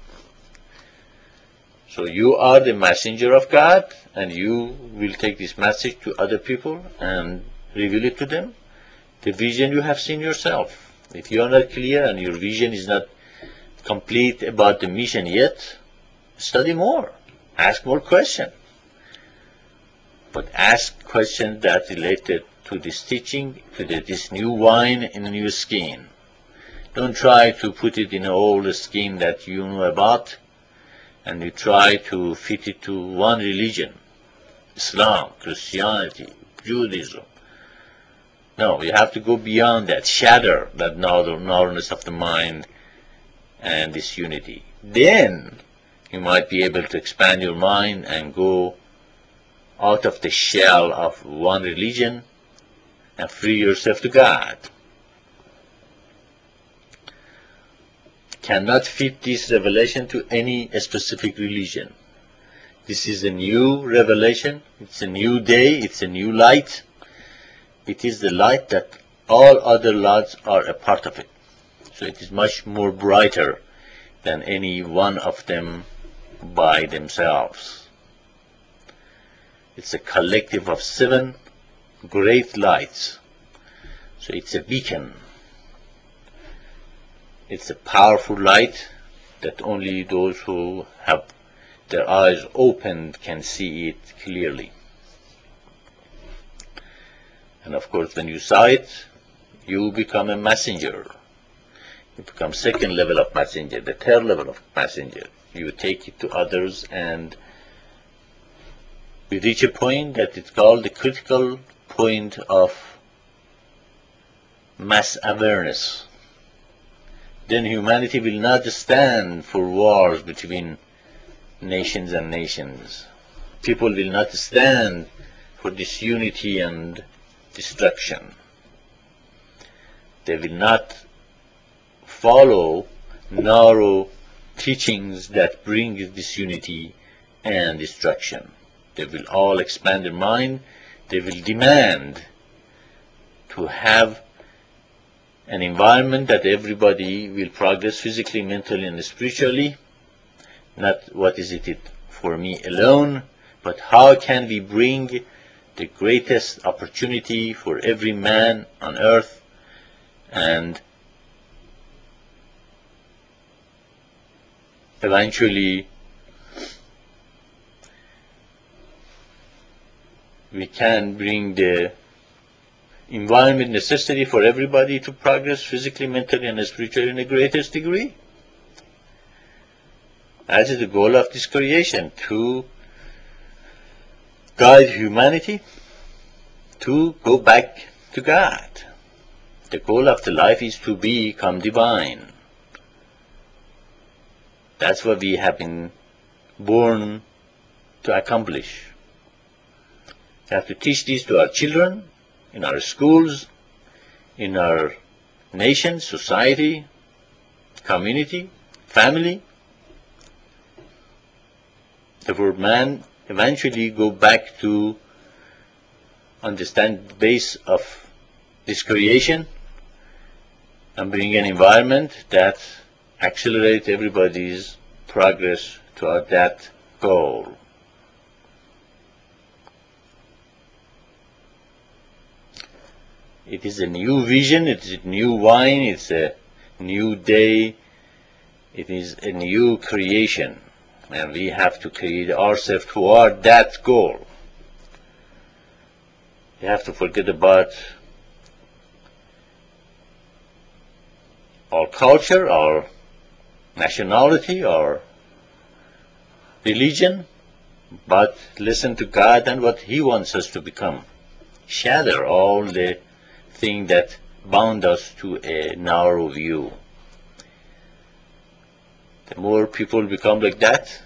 So you are the messenger of God, and you will take this message to other people and reveal it to them. The vision you have seen yourself. If you are not clear and your vision is not complete about the mission yet, study more. Ask more questions. But ask questions that related to this teaching, to the, this new wine in a new skin. Don't try to put it in an old skin that you know about, and you try to fit it to one religion, Islam, Christianity, Judaism. No, you have to go beyond that, shatter that narrowness of the mind and this unity. Then you might be able to expand your mind and go out of the shell of one religion and free yourself to God. Cannot fit this revelation to any specific religion. This is a new revelation. It's a new day. It's a new light. It is the light that all other lights are a part of it. So it is much more brighter than any one of them by themselves. It's a collective of seven great lights. So it's a beacon. It's a powerful light that only those who have their eyes opened can see it clearly. And of course, when you saw it, you become a messenger. You become second level of messenger, the third level of messenger. You take it to others, and we reach a point that it's called the critical point of mass awareness. Then humanity will not stand for wars between nations and nations. People will not stand for disunity and destruction. They will not follow narrow teachings that bring disunity and destruction. They will all expand their mind. They will demand to have an environment that everybody will progress physically, mentally, and spiritually. Not what is it for me alone, but how can we bring the greatest opportunity for every man on earth, and eventually we can bring the environment necessary for everybody to progress physically, mentally, and spiritually in the greatest degree. That is the goal of this creation, to guide humanity to go back to God. The goal of the life is to become divine. That's what we have been born to accomplish. We have to teach this to our children, in our schools, in our nation, society, community, family. Therefore, man eventually go back to understand the base of this creation and bring an environment that accelerates everybody's progress toward that goal. It is a new vision, it is a new wine, it's a new day, it is a new creation, and we have to create ourselves toward that goal. We have to forget about our culture, our nationality, our religion, but listen to God and what He wants us to become. shatter all the things that bound us to a narrow view. The more people become like that,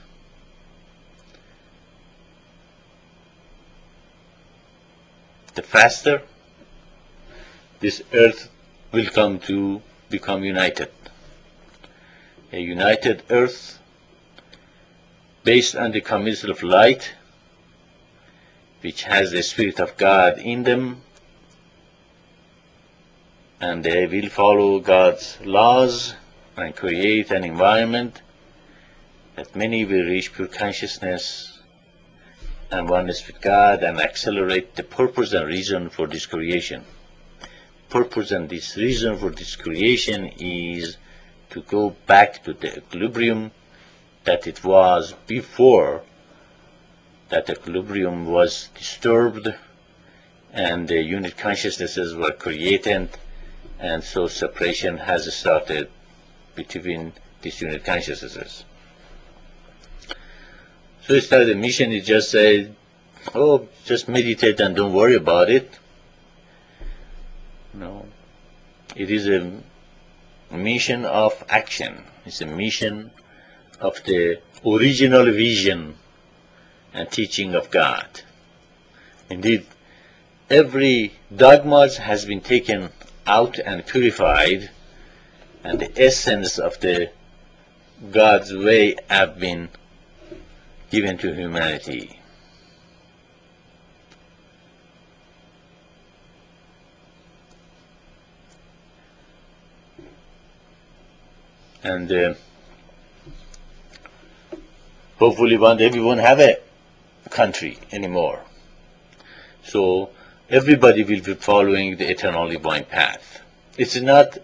the faster this earth will come to become united. A united earth based on the community of light, which has the Spirit of God in them, and they will follow God's laws and create an environment that many will reach pure consciousness and oneness with God and accelerate the purpose and reason for this creation. Purpose and this reason for this creation is to go back to the equilibrium that it was before that equilibrium was disturbed and the unit consciousnesses were created, and so separation has started between these unit consciousnesses. So it's not the mission is just say, oh, just meditate and don't worry about it. No. It is a mission of action. It's a mission of the original vision and teaching of God. Indeed, every dogma has been taken out and purified, and the essence of the God's way have been given to humanity. And uh, hopefully one day we won't have a country anymore. So everybody will be following the eternal divine path. It's not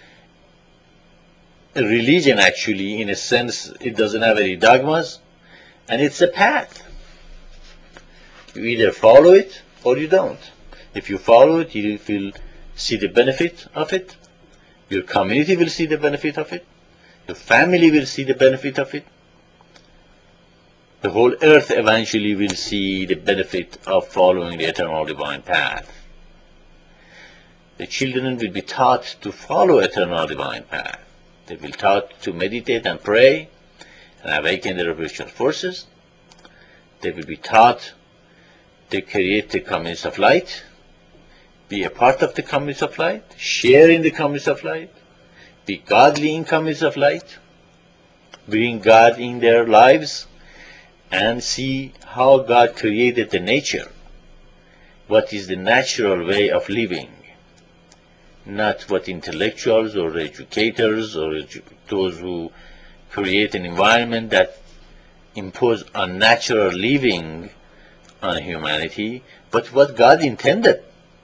a religion actually, in a sense. It doesn't have any dogmas, and it's a path. You either follow it or you don't. If you follow it, you will see the benefit of it. Your community will see the benefit of it. Your family will see the benefit of it. The whole earth eventually will see the benefit of following the eternal divine path. The children will be taught to follow eternal divine path. They will be taught to meditate and pray and awaken their spiritual forces. They will be taught to create the communities of light, be a part of the communities of light, share in the communities of light, be godly in communities of light, bring God in their lives, and see how God created the nature. What is the natural way of living? Not what intellectuals or educators or edu those who create an environment that impose unnatural living on humanity, but what God intended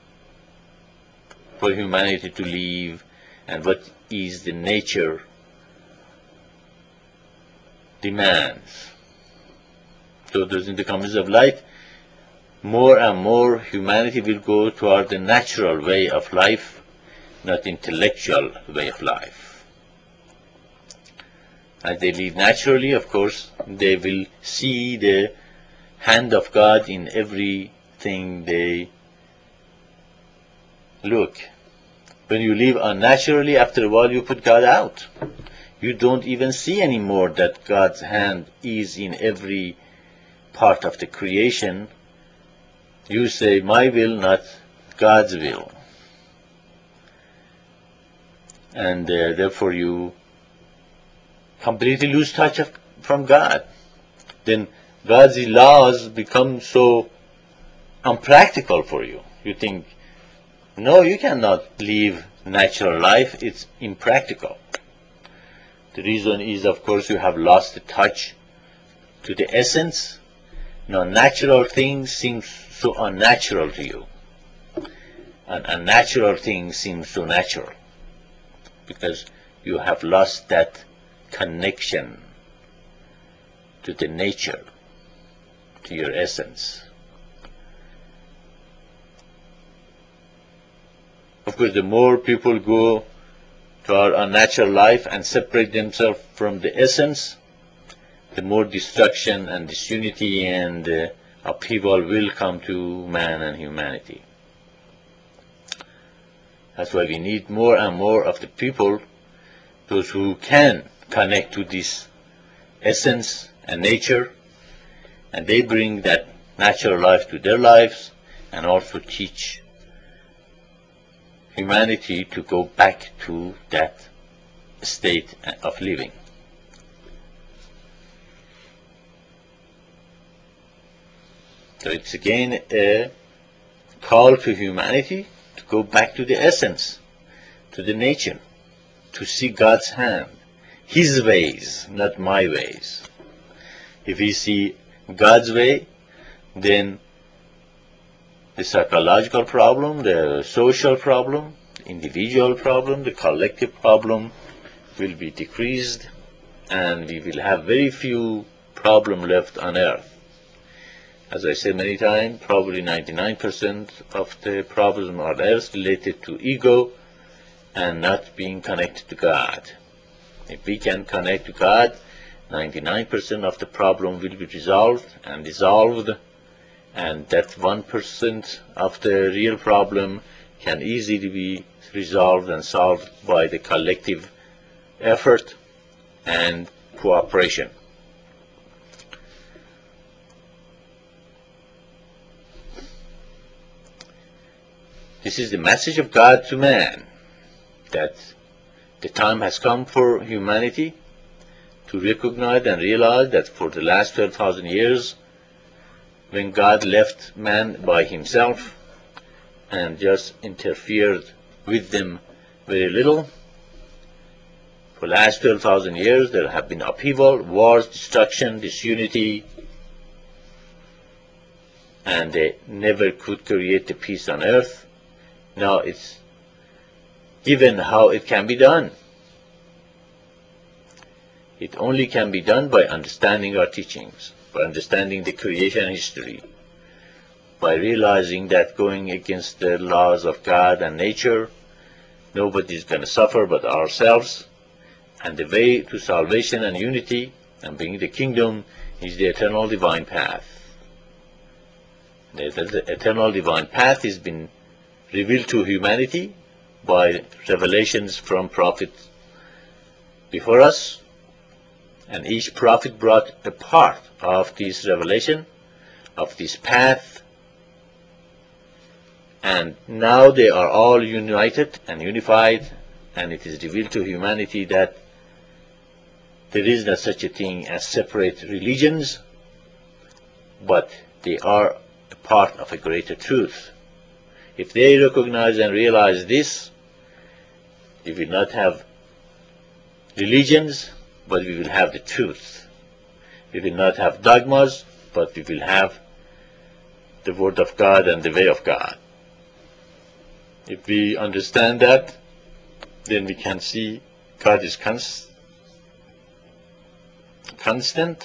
for humanity to live, and what is the nature demands. So those in the communities of light, more and more humanity will go toward the natural way of life, not intellectual way of life. As they live naturally, of course, they will see the hand of God in everything they look. When you live unnaturally, after a while you put God out. You don't even see anymore that God's hand is in every part of the creation. You say, my will, not God's will. And uh, therefore you completely lose touch of, from God. Then God's laws become so unpractical for you. You think, no, you cannot live natural life. It's impractical. The reason is, of course, you have lost the touch to the essence. Now, natural things seem so unnatural to you. And unnatural things seem so natural. Because you have lost that connection to the nature, to your essence. Of course, the more people go to our unnatural life and separate themselves from the essence, the more destruction and disunity and uh, upheaval will come to man and humanity. That's why we need more and more of the people, those who can connect to this essence and nature, and they bring that natural life to their lives and also teach humanity to go back to that state of living. So it's again a call to humanity to go back to the essence, to the nature, to see God's hand, His ways, not my ways. If we see God's way, then the psychological problem, the social problem, the individual problem, the collective problem will be decreased, and we will have very few problems left on earth. As I said many times, probably ninety-nine percent of the problems on earth related to ego and not being connected to God. If we can connect to God, ninety-nine percent of the problem will be resolved and dissolved, and that one percent of the real problem can easily be resolved and solved by the collective effort and cooperation. This is the message of God to man, that the time has come for humanity to recognize and realize that for the last twelve thousand years, when God left man by himself and just interfered with them very little, for the last twelve thousand years there have been upheaval, wars, destruction, disunity, and they never could create the peace on earth. Now it's given how it can be done. It only can be done by understanding our teachings, by understanding the creation history, by realizing that going against the laws of God and nature, nobody is going to suffer but ourselves, and the way to salvation and unity and bringing the kingdom is the eternal divine path. The, the, the eternal divine path has been revealed to humanity by revelations from prophets before us, and each prophet brought a part of this revelation, of this path, and now they are all united and unified, and it is revealed to humanity that there is not such a thing as separate religions, but they are a part of a greater truth. If they recognize and realize this, we will not have religions, but we will have the truth. We will not have dogmas, but we will have the Word of God and the way of God. If we understand that, then we can see God is const constant.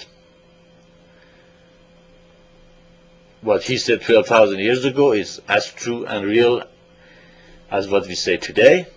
What He said twelve thousand years ago is as true and real as what we say today.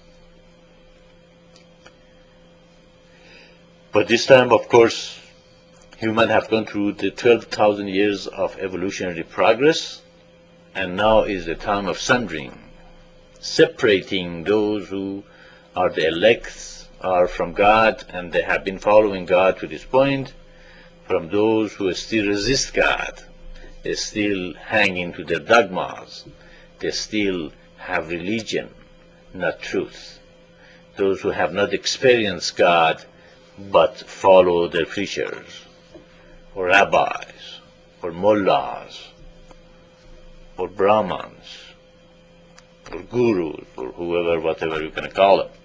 But this time, of course, humans have gone through the twelve thousand years of evolutionary progress, and now is the time of sundering, separating those who are the elects, are from God, and they have been following God to this point, from those who still resist God. They still hang into their dogmas. They still have religion, not truth. Those who have not experienced God, but follow their preachers, or rabbis, or mullahs, or brahmans, or gurus, or whoever, whatever you can call them.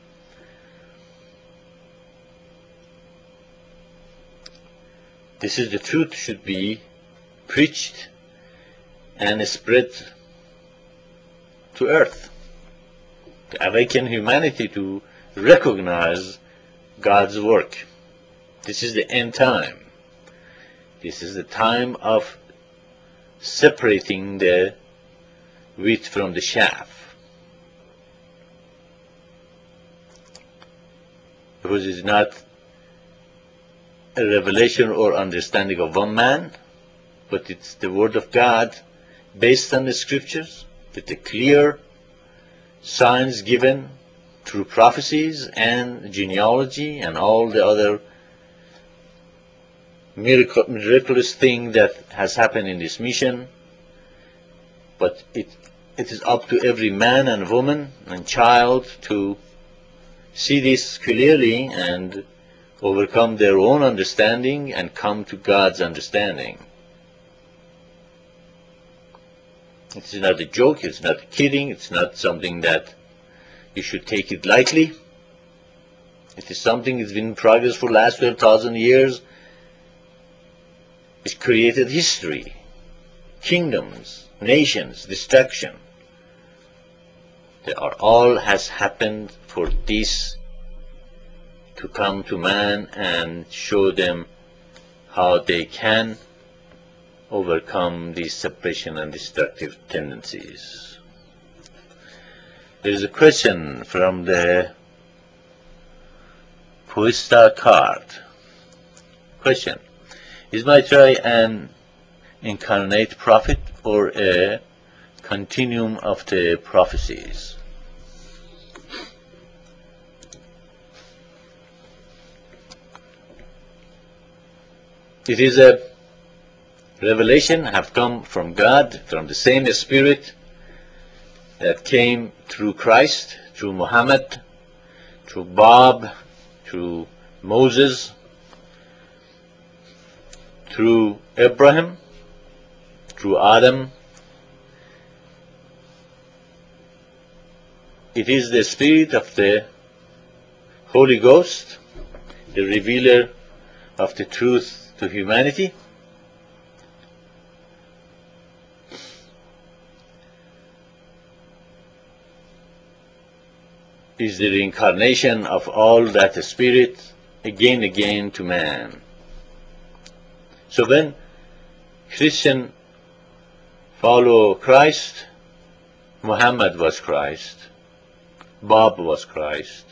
This is the truth should be preached and spread to earth, to awaken humanity to recognize God's work. This is the end time. This is the time of separating the wheat from the chaff. Because it's not a revelation or understanding of one man, but it's the Word of God based on the Scriptures with a clear signs given through prophecies and genealogy and all the other miracle, miraculous thing that has happened in this mission. But it, it is up to every man and woman and child to see this clearly and overcome their own understanding and come to God's understanding. It's not a joke, it's not kidding, it's not something that you should take it lightly. It is something that's been in progress for the last twelve thousand years. It's created history, kingdoms, nations, destruction. They are all has happened for this to come to man and show them how they can overcome these suppression and destructive tendencies. There is a question from the Puista card. Question: is Maitreya an incarnate prophet or a continuum of the prophecies? It is a revelation have come from God, from the same Spirit that came through Christ, through Muhammad, through Bob, through Moses, through Abraham, through Adam. It is the Spirit of the Holy Ghost, the revealer of the truth to humanity. Is the reincarnation of all that Spirit again and again to man. So when Christians follow Christ, Muhammad was Christ, Bob was Christ,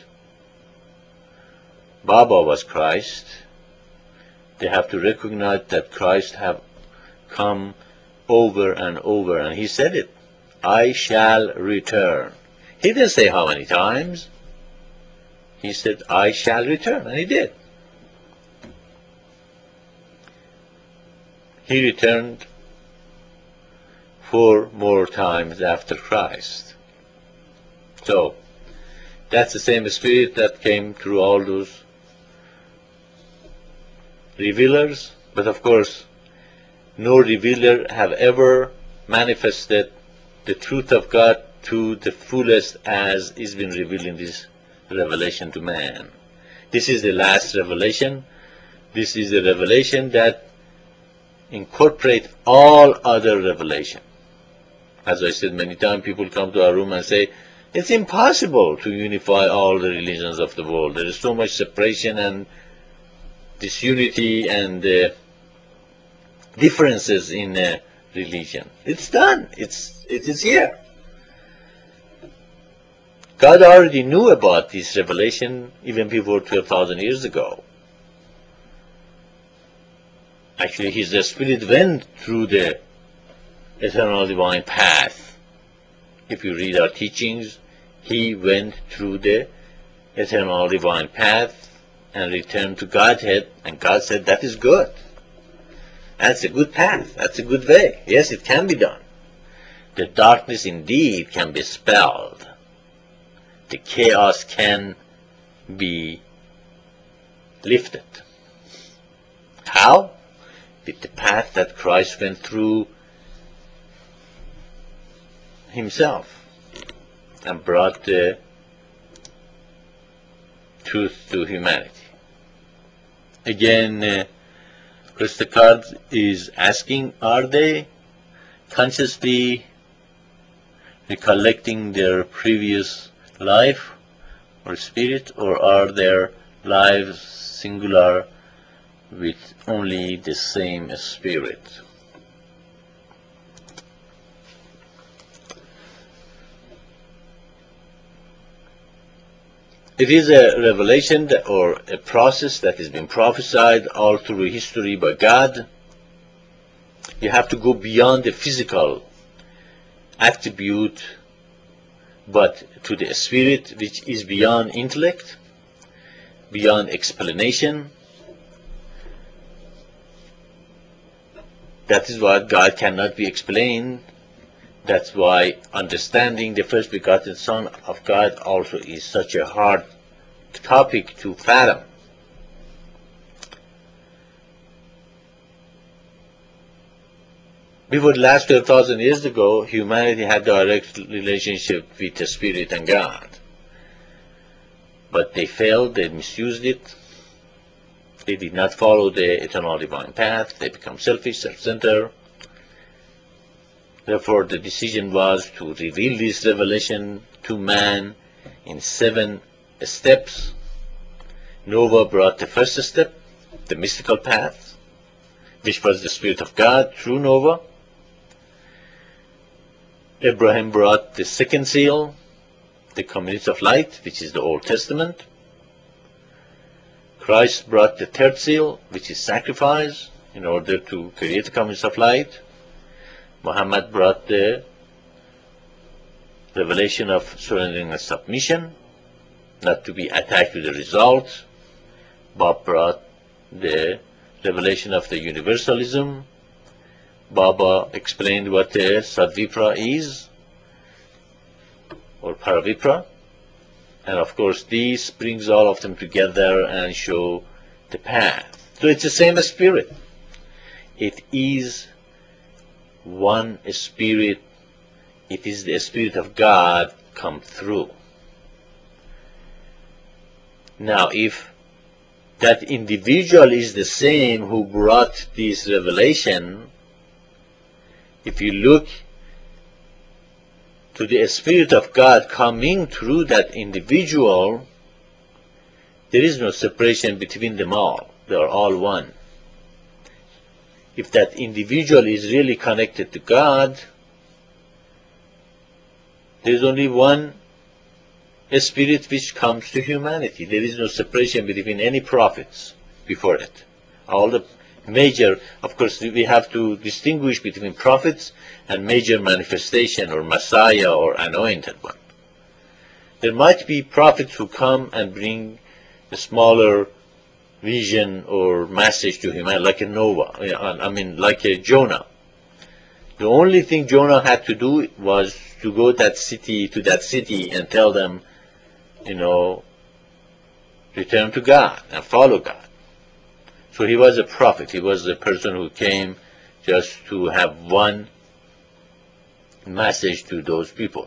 Baba was Christ, they have to recognize that Christ have come over and over, and he said it, I shall return. He didn't say how many times. He said, I shall return, and he did. He returned four more times after Christ. So, that's the same Spirit that came through all those revealers, but of course, no revealer have ever manifested the truth of God to the fullest as is been revealed in this revelation to man. This is the last revelation. This is the revelation that incorporates all other revelation. As I said many times, people come to our room and say, it's impossible to unify all the religions of the world. There is so much separation and disunity and uh, differences in uh, religion. It's done. It's, it is here. God already knew about this revelation even before twelve thousand years ago. Actually, his Spirit went through the eternal divine path. If you read our teachings, he went through the eternal divine path and returned to Godhead, and God said, that is good. That's a good path. That's a good way. Yes, it can be done. The darkness indeed can be dispelled. The chaos can be lifted. How? With the path that Christ went through himself and brought the truth to humanity. Again, uh, Christocard is asking, are they consciously recollecting their previous life or spirit, or are their lives singular with only the same spirit? It is a revelation that, or a process that has been prophesied all through history by God. You have to go beyond the physical attribute but to the spirit which is beyond intellect, beyond explanation. That is why God cannot be explained. That's why understanding the first begotten Son of God also is such a hard topic to fathom. Before the last twelve thousand years ago, humanity had direct relationship with the Spirit and God. But they failed, they misused it. They did not follow the eternal divine path. They become selfish, self-centered. Therefore, the decision was to reveal this revelation to man in seven steps. Noah brought the first step, the mystical path, which was the Spirit of God through Noah. Abraham brought the second seal, the community of light, which is the Old Testament. Christ brought the third seal, which is sacrifice, in order to create the community of light. Muhammad brought the revelation of surrendering and submission, not to be attacked with the results. Bob brought the revelation of the universalism. Baba explained what the Sadvipra is, or Paravipra. And of course, this brings all of them together and show the path. So it's the same spirit. It is one spirit. It is the Spirit of God come through. Now, if that individual is the same who brought this revelation, if you look to the Spirit of God coming through that individual, there is no separation between them all. They are all one. If that individual is really connected to God, there is only one spirit which comes to humanity. There is no separation between any prophets before it. All the major, of course, we have to distinguish between prophets and major manifestation or Messiah or anointed one. There might be prophets who come and bring a smaller vision or message to humanity, like a Noah, I mean, like a Jonah. The only thing Jonah had to do was to go that city to that city and tell them, you know, return to God and follow God. So he was a prophet. He was a person who came just to have one message to those people.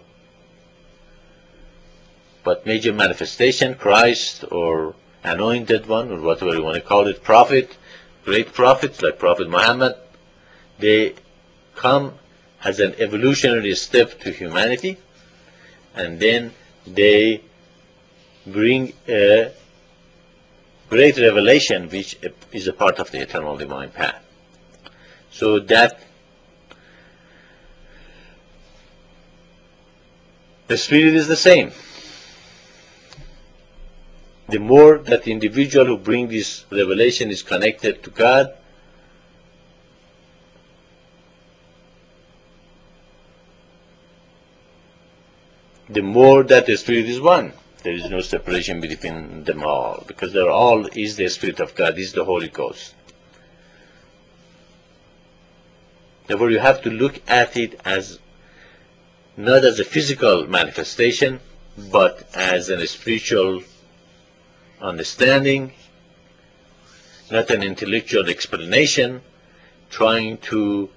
But major manifestation, Christ or anointed one, or whatever you want to call it, prophet, great prophets like Prophet Muhammad, they come as an evolutionary step to humanity, and then they bring a great revelation which is a part of the eternal divine path. So that the spirit is the same. The more that the individual who brings this revelation is connected to God, the more that the spirit is one. There is no separation between them all, because they're all is the Spirit of God, is the Holy Ghost. Therefore, you have to look at it as not as a physical manifestation, but as a spiritual understanding, not an intellectual explanation, trying to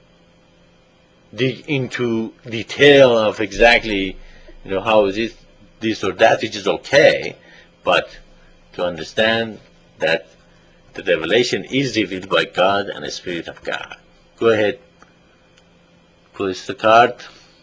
dig into detail of exactly, you know, how is it this or that, which is okay, but to understand that the revelation is revealed by God and the Spirit of God. Go ahead, push the card.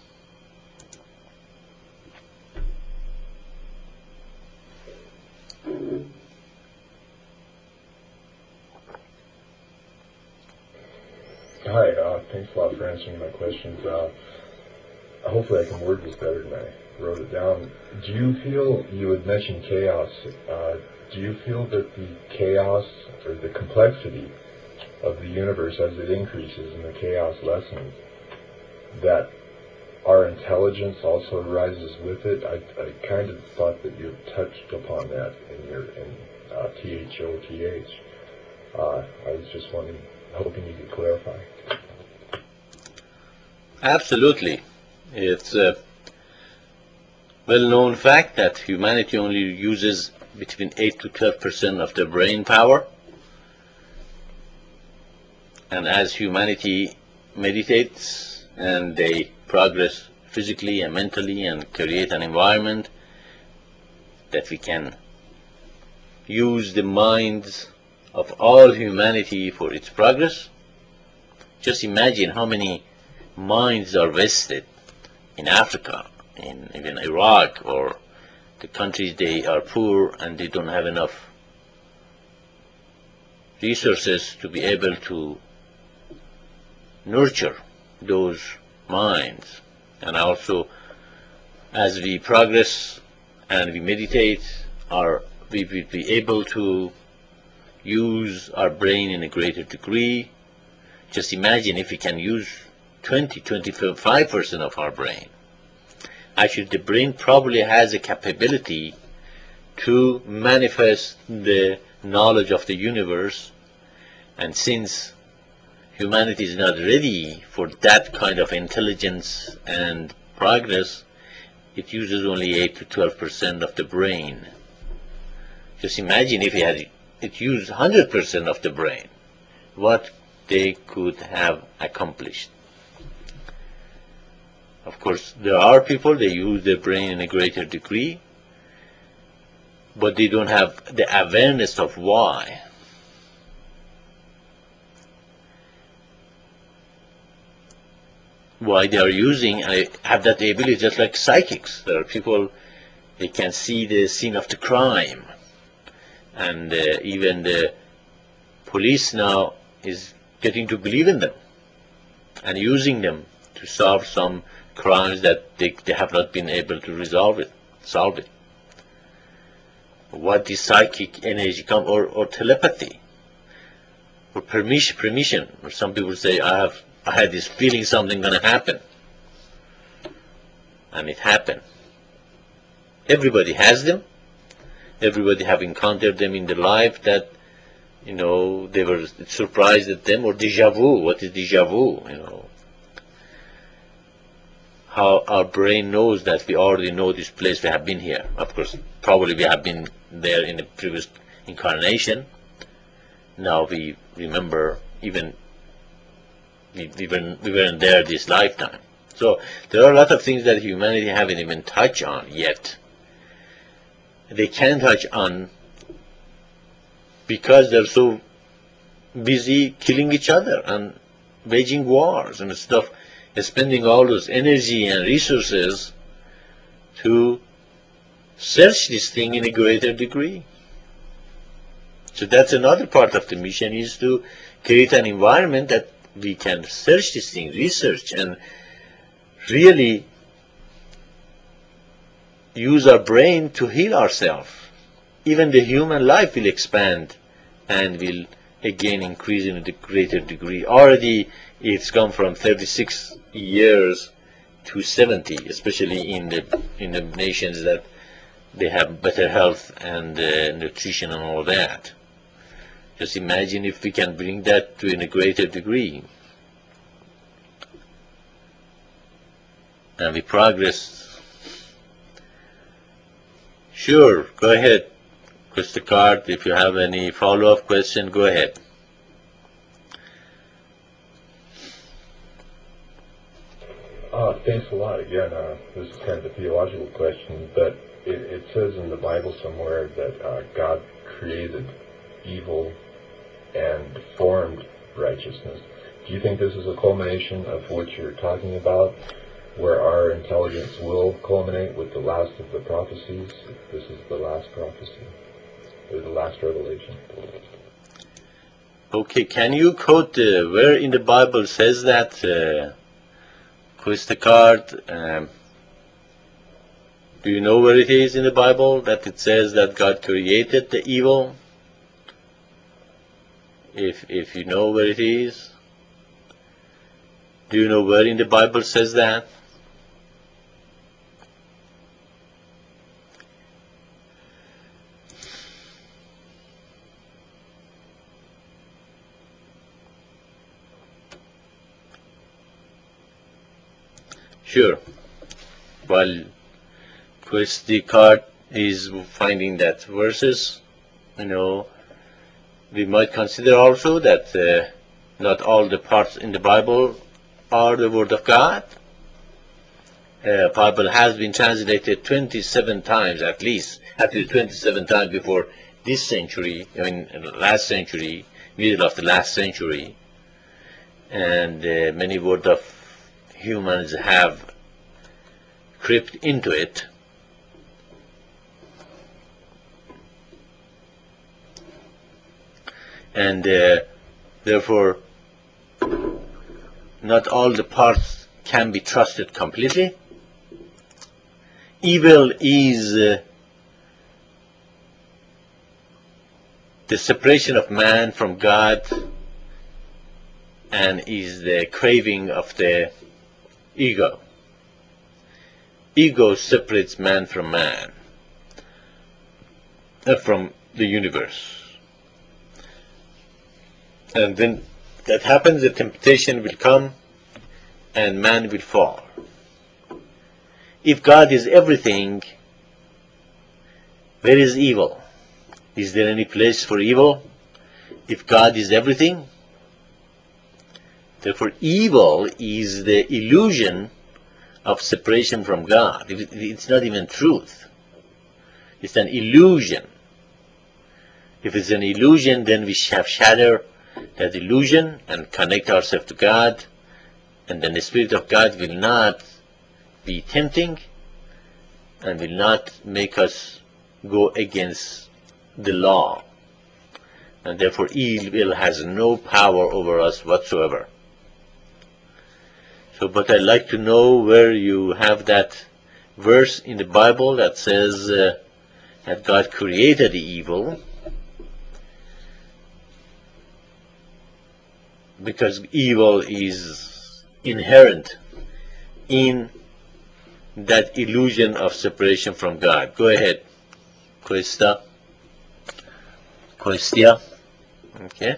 Hi, uh, thanks a lot for answering my questions. Uh, hopefully I can word this better than I wrote it down. Do you feel, you had mentioned chaos, uh, do you feel that the chaos or the complexity of the universe as it increases and the chaos lessens, that our intelligence also rises with it. I, I kind of thought that you touched upon that in your in uh, T H O T H. Uh, I was just wondering, hoping you could clarify. Absolutely. It's a well-known fact that humanity only uses between eight to twelve percent of their brain power. And as humanity meditates and they progress physically and mentally and create an environment that we can use the minds of all humanity for its progress, just imagine how many minds are vested in Africa, in even Iraq, or the countries they are poor and they don't have enough resources to be able to nurture those minds. And also, as we progress and we meditate, our, we will be able to use our brain in a greater degree. Just imagine if we can use twenty, twenty-five percent of our brain. Actually, the brain probably has a capability to manifest the knowledge of the universe, and since humanity is not ready for that kind of intelligence and progress, it uses only eight to twelve percent of the brain. Just imagine if it had it used one hundred percent of the brain, what they could have accomplished. Of course, there are people, they use their brain in a greater degree, but they don't have the awareness of why. Why they are using and have that ability, just like psychics. There are people, they can see the scene of the crime, and uh, even the police now is getting to believe in them and using them to solve some crimes that they, they have not been able to resolve it, solve it. What is psychic energy come, or, or telepathy, or permission, permission, or some people say, I have, I had this feeling something gonna happen, and it happened. Everybody has them. Everybody have encountered them in their life that, you know, they were surprised at them, or déjà vu. What is déjà vu? You know, how our brain knows that we already know this place, we have been here. Of course, probably we have been there in the previous incarnation. Now we remember, even we, we, weren't, we weren't there this lifetime. So there are a lot of things that humanity haven't even touched on yet. They can touch on because they're so busy killing each other and waging wars and stuff, spending all those energy and resources to search this thing in a greater degree. So that's another part of the mission, is to create an environment that we can search this thing, research, and really use our brain to heal ourselves. Even the human life will expand and will again increase in a greater degree. Already it's gone from thirty-six years to seventy, especially in the in the nations that they have better health and uh, nutrition and all that. Just imagine if we can bring that to in a greater degree. And we progress. Sure, go ahead, Christocard. If you have any follow-up question, go ahead. Uh, thanks a lot. Again, uh, this is kind of a theological question, but it, it says in the Bible somewhere that uh, God created evil and formed righteousness. Do you think this is a culmination of what you're talking about, where our intelligence will culminate with the last of the prophecies? This is the last prophecy, or the last revelation. Okay, can you quote uh, where in the Bible says that, uh, Christocard? Um, do you know where it is in the Bible that it says that God created the evil? If if you know where it is, do you know where in the Bible says that? Sure. While Chris Descartes is finding that verses, you know, we might consider also that uh, not all the parts in the Bible are the Word of God. Uh, Bible has been translated twenty-seven times at least, at least twenty-seven times before this century, I mean last century, middle of the last century, and uh, many words of humans have crept into it. And uh, therefore, not all the parts can be trusted completely. Evil is uh, the separation of man from God, and is the craving of the ego. Ego separates man from man, uh, from the universe. And when that happens, the temptation will come and man will fall. If God is everything, where is evil? Is there any place for evil? If God is everything, therefore evil is the illusion of separation from God. It's not even truth. It's an illusion. If it's an illusion, then we have shattered that illusion and connect ourselves to God, and then the Spirit of God will not be tempting and will not make us go against the law. And therefore evil has no power over us whatsoever. So, but I'd like to know where you have that verse in the Bible that says uh, that God created the evil, because evil is inherent in that illusion of separation from God. Go ahead, Krista. Christia. Okay.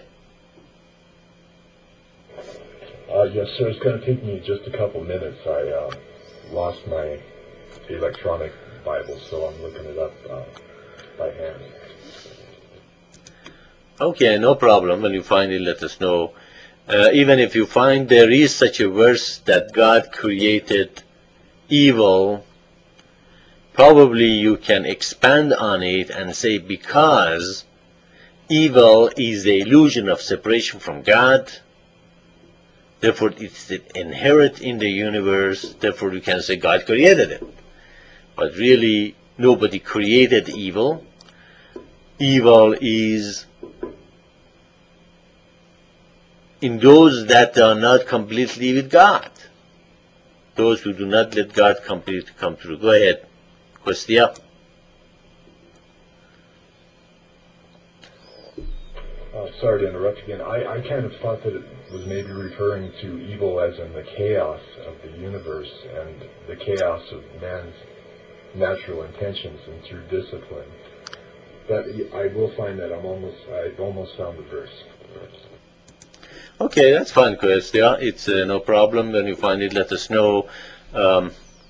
Uh, yes, sir. It's going to take me just a couple minutes. I uh, lost my electronic Bible, so I'm looking it up uh, by hand. Okay, no problem. When you find it, let us know. Uh, even if you find there is such a verse that God created evil, probably you can expand on it and say, because evil is the illusion of separation from God, therefore it's inherent in the universe, therefore you can say God created it. But really, nobody created evil. Evil is in those that are not completely with God, those who do not let God completely come through. Go ahead, Christia. Uh, sorry to interrupt again. I, I kind of thought that it was maybe referring to evil as in the chaos of the universe and the chaos of man's natural intentions and through discipline. But I will find that I'm almost, I've almost found the verse. Okay, that's fine, Christia. It's uh, no problem. When you find it, let us know. Um,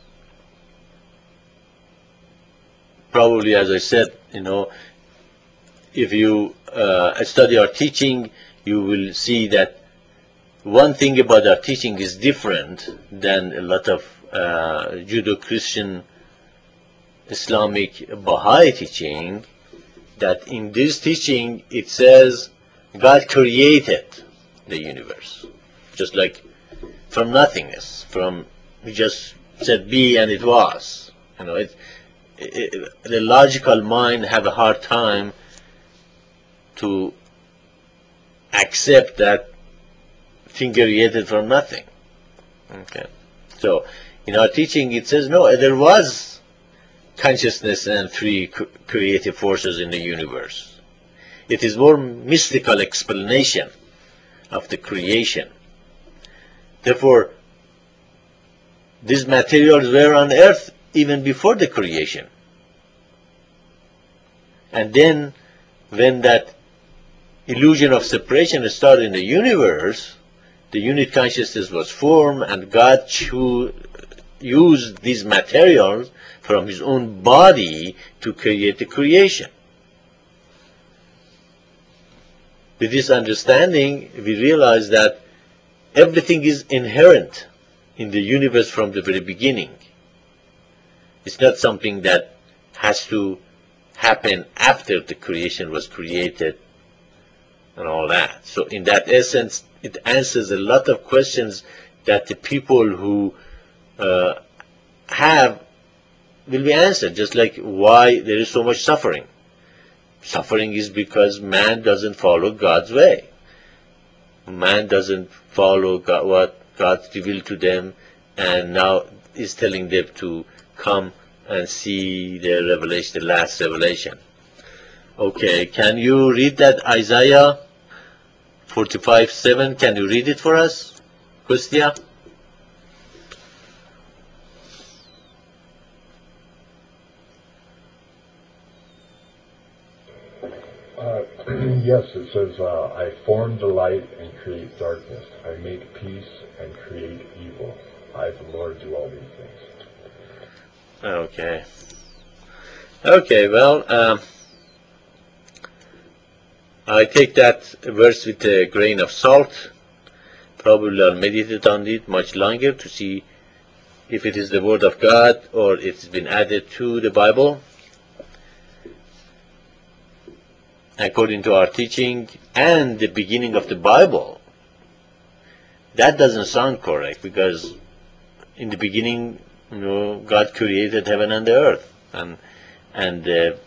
probably, as I said, you know, if you uh, study our teaching, you will see that one thing about our teaching is different than a lot of uh, Judeo-Christian, Islamic, Baha'i teaching, that in this teaching it says God created the universe, just like from nothingness, from he just said be and it was. You know, it, it, the logical mind have a hard time to accept that thing created from nothing. Okay, so in our teaching it says no, there was consciousness and three creative forces in the universe. It is more mystical explanation of the creation. Therefore, these materials were on earth even before the creation. And then when that illusion of separation started in the universe, the unit consciousness was formed, and God chose, used these materials from his own body to create the creation. With this understanding, we realize that everything is inherent in the universe from the very beginning. It's not something that has to happen after the creation was created and all that. So in that essence, it answers a lot of questions that the people who uh, have will be answered, just like why there is so much suffering. Suffering is because man doesn't follow God's way. Man doesn't follow God, what God revealed to them, and now is telling them to come and see the revelation, the last revelation. Okay, can you read that Isaiah forty-five seven? Can you read it for us, Kustia? Uh, yes, it says, uh, I form the light and create darkness. I make peace and create evil. I, the Lord, do all these things. Okay. Okay, well, um, I take that verse with a grain of salt. Probably I'll meditate on it much longer to see if it is the Word of God or it's been added to the Bible. According to our teaching and the beginning of the Bible, that doesn't sound correct, because in the beginning, you know, God created heaven and the earth, and and uh,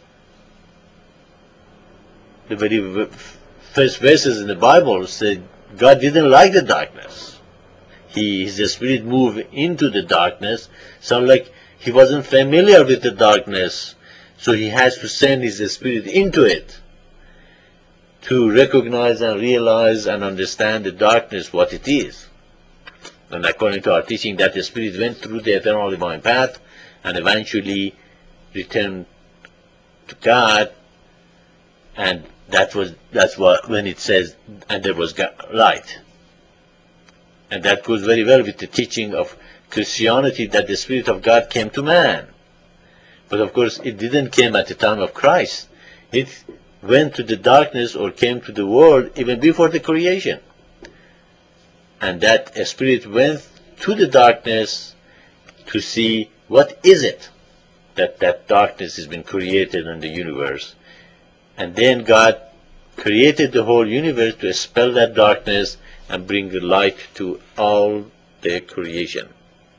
the very first verses in the Bible said God didn't like the darkness. He, his spirit moved into the darkness. Sound like he wasn't familiar with the darkness, so he has to send his spirit into it to recognize and realize and understand the darkness, what it is. And according to our teaching, that the spirit went through the eternal divine path and eventually returned to God, and that was that's what when it says, and there was light. And that goes very well with the teaching of Christianity, that the Spirit of God came to man. But of course, it didn't come at the time of Christ. It went to the darkness or came to the world even before the creation. And that Spirit went to the darkness to see what is it that that darkness has been created in the universe. And then God created the whole universe to expel that darkness and bring the light to all the creation.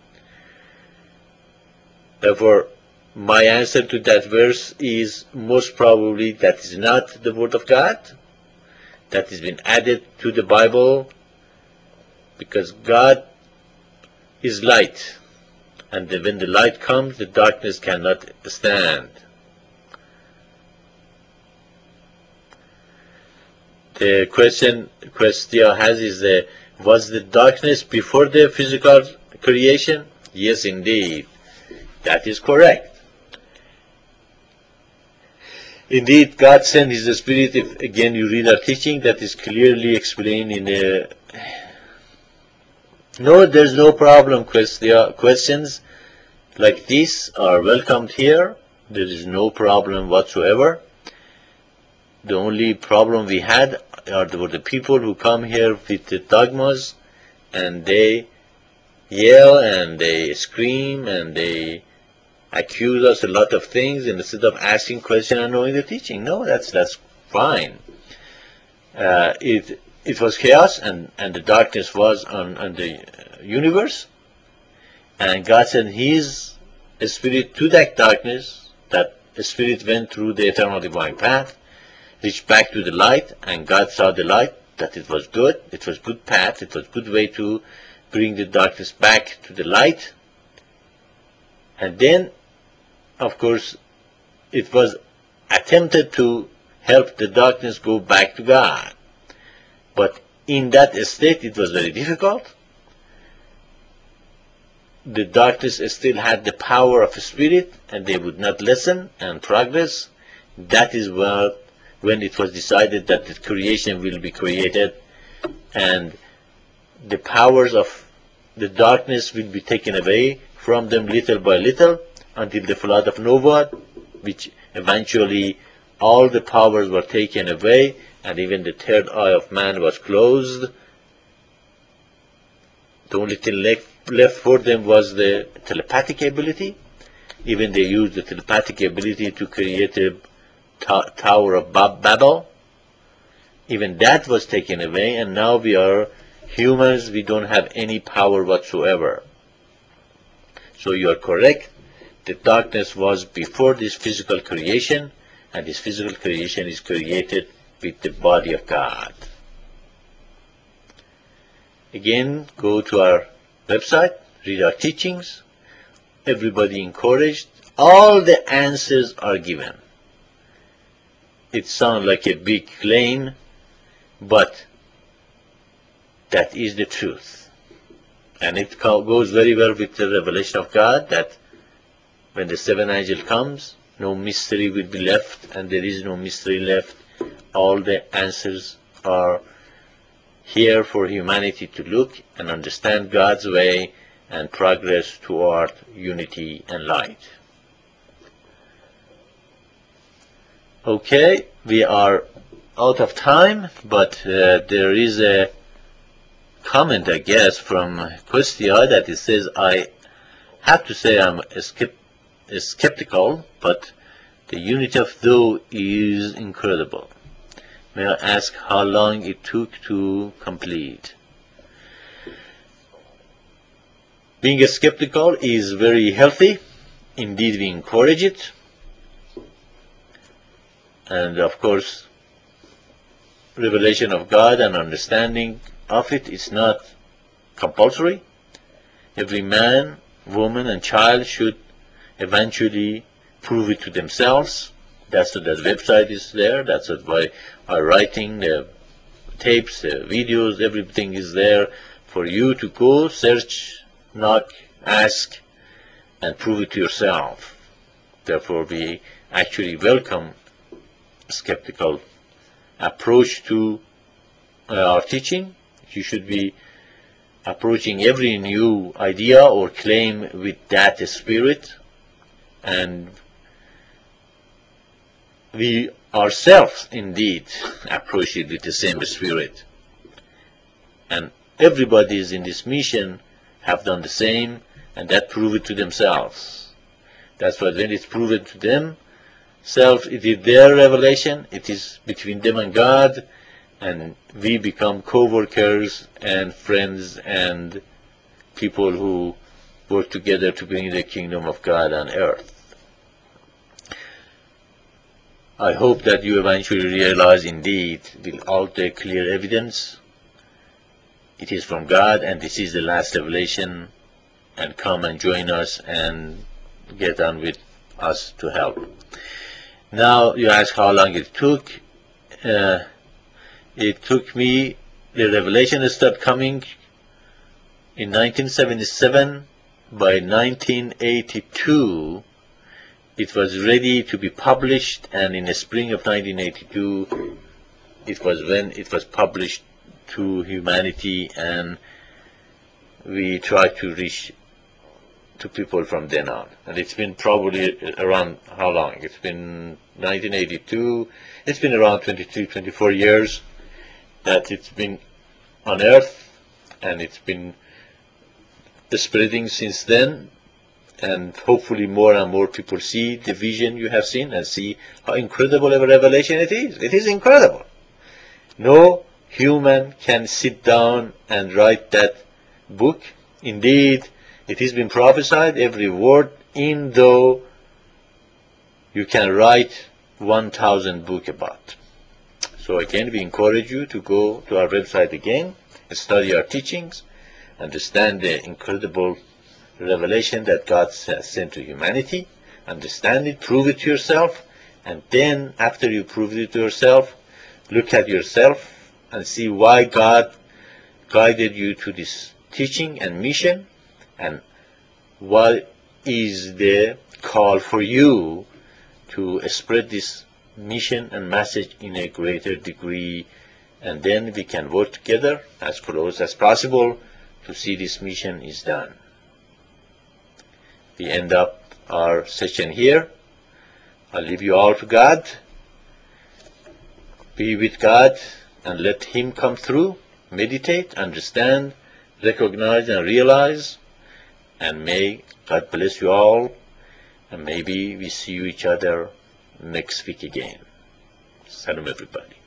Therefore, my answer to that verse is most probably that is not the Word of God, that has been added to the Bible, because God is light, and when the light comes, the darkness cannot stand. The question Questia has is, uh, was the darkness before the physical creation? Yes, indeed. That is correct. Indeed, God sent His Spirit. If again you read our teaching, that is clearly explained in the... No, there's no problem. Questia. Questions like this are welcomed here. There is no problem whatsoever. The only problem we had are the, the people who come here with the dogmas, and they yell and they scream and they accuse us a lot of things, and instead of asking questions and knowing the teaching. No, that's that's fine. Uh, it it was chaos, and and the darkness was on on the universe, and God sent His Spirit to that darkness. That Spirit went through the eternal divine path, reached back to the light, and God saw the light, that it was good, it was good path, it was good way to bring the darkness back to the light. And then, of course, it was attempted to help the darkness go back to God. But in that state, it was very difficult. The darkness still had the power of the Spirit, and they would not listen and progress. That is what when it was decided that the creation will be created, and the powers of the darkness will be taken away from them little by little until the flood of Noah, which eventually all the powers were taken away and even the third eye of man was closed. The only thing left, left for them was the telepathic ability. Even they used the telepathic ability to create a ta Tower of Bab Babel. Even that was taken away, and now we are humans. We don't have any power whatsoever. So you are correct. The darkness was before this physical creation, and this physical creation is created with the body of God. Again, go to our website, read our teachings. Everybody encouraged. All the answers are given. It sounds like a big claim, but that is the truth. And it goes very well with the revelation of God that when the seventh angel comes, no mystery will be left, and there is no mystery left. All the answers are here for humanity to look and understand God's way and progress toward unity and light. Okay, we are out of time, but uh, there is a comment, I guess, from Questia that it says, I have to say I'm a skep a skeptical, but the unity of though is incredible. May I ask how long it took to complete? Being a skeptical is very healthy. Indeed, we encourage it. And of course, revelation of God and understanding of it is not compulsory. Every man, woman, and child should eventually prove it to themselves. That's what that website is there. That's what why our writing, the tapes, the videos, everything is there for you to go, search, knock, ask, and prove it to yourself. Therefore, we actually welcome a skeptical approach to uh, our teaching. You should be approaching every new idea or claim with that spirit, and we ourselves indeed approach it with the same spirit. And everybody is in this mission have done the same, and that prove it to themselves. That's why when it's proven to themselves, it is their revelation, it is between them and God, and we become co-workers and friends and people who work together to bring the kingdom of God on earth. I hope that you eventually realize indeed, with all the clear evidence, it is from God and this is the last revelation, and come and join us and get on with us to help. Now you ask how long it took. Uh, it took me, the revelation started coming in nineteen seventy-seven. By nineteen eighty-two it was ready to be published, and in the spring of nineteen eighty-two it was when it was published to humanity, and we tried to reach to people from then on. And it's been probably around how long? It's been nineteen eighty-two, it's been around twenty-three, twenty-four years that it's been on earth, and it's been spreading since then, and hopefully more and more people see the vision you have seen and see how incredible a revelation it is. It is incredible. No human can sit down and write that book. Indeed, it has been prophesied, every word, in though you can write one thousand books about. So again, we encourage you to go to our website again, study our teachings, understand the incredible revelation that God has sent to humanity, understand it, prove it to yourself, and then after you prove it to yourself, look at yourself and see why God guided you to this teaching and mission, and what is the call for you to spread this mission and message in a greater degree, and then we can work together as close as possible to see this mission is done. we end up our session here. I'll leave you all to God. Be with God and let Him come through. Meditate, understand, recognize, and realize. And may God bless you all. And maybe we see each other next week again. Salam, everybody.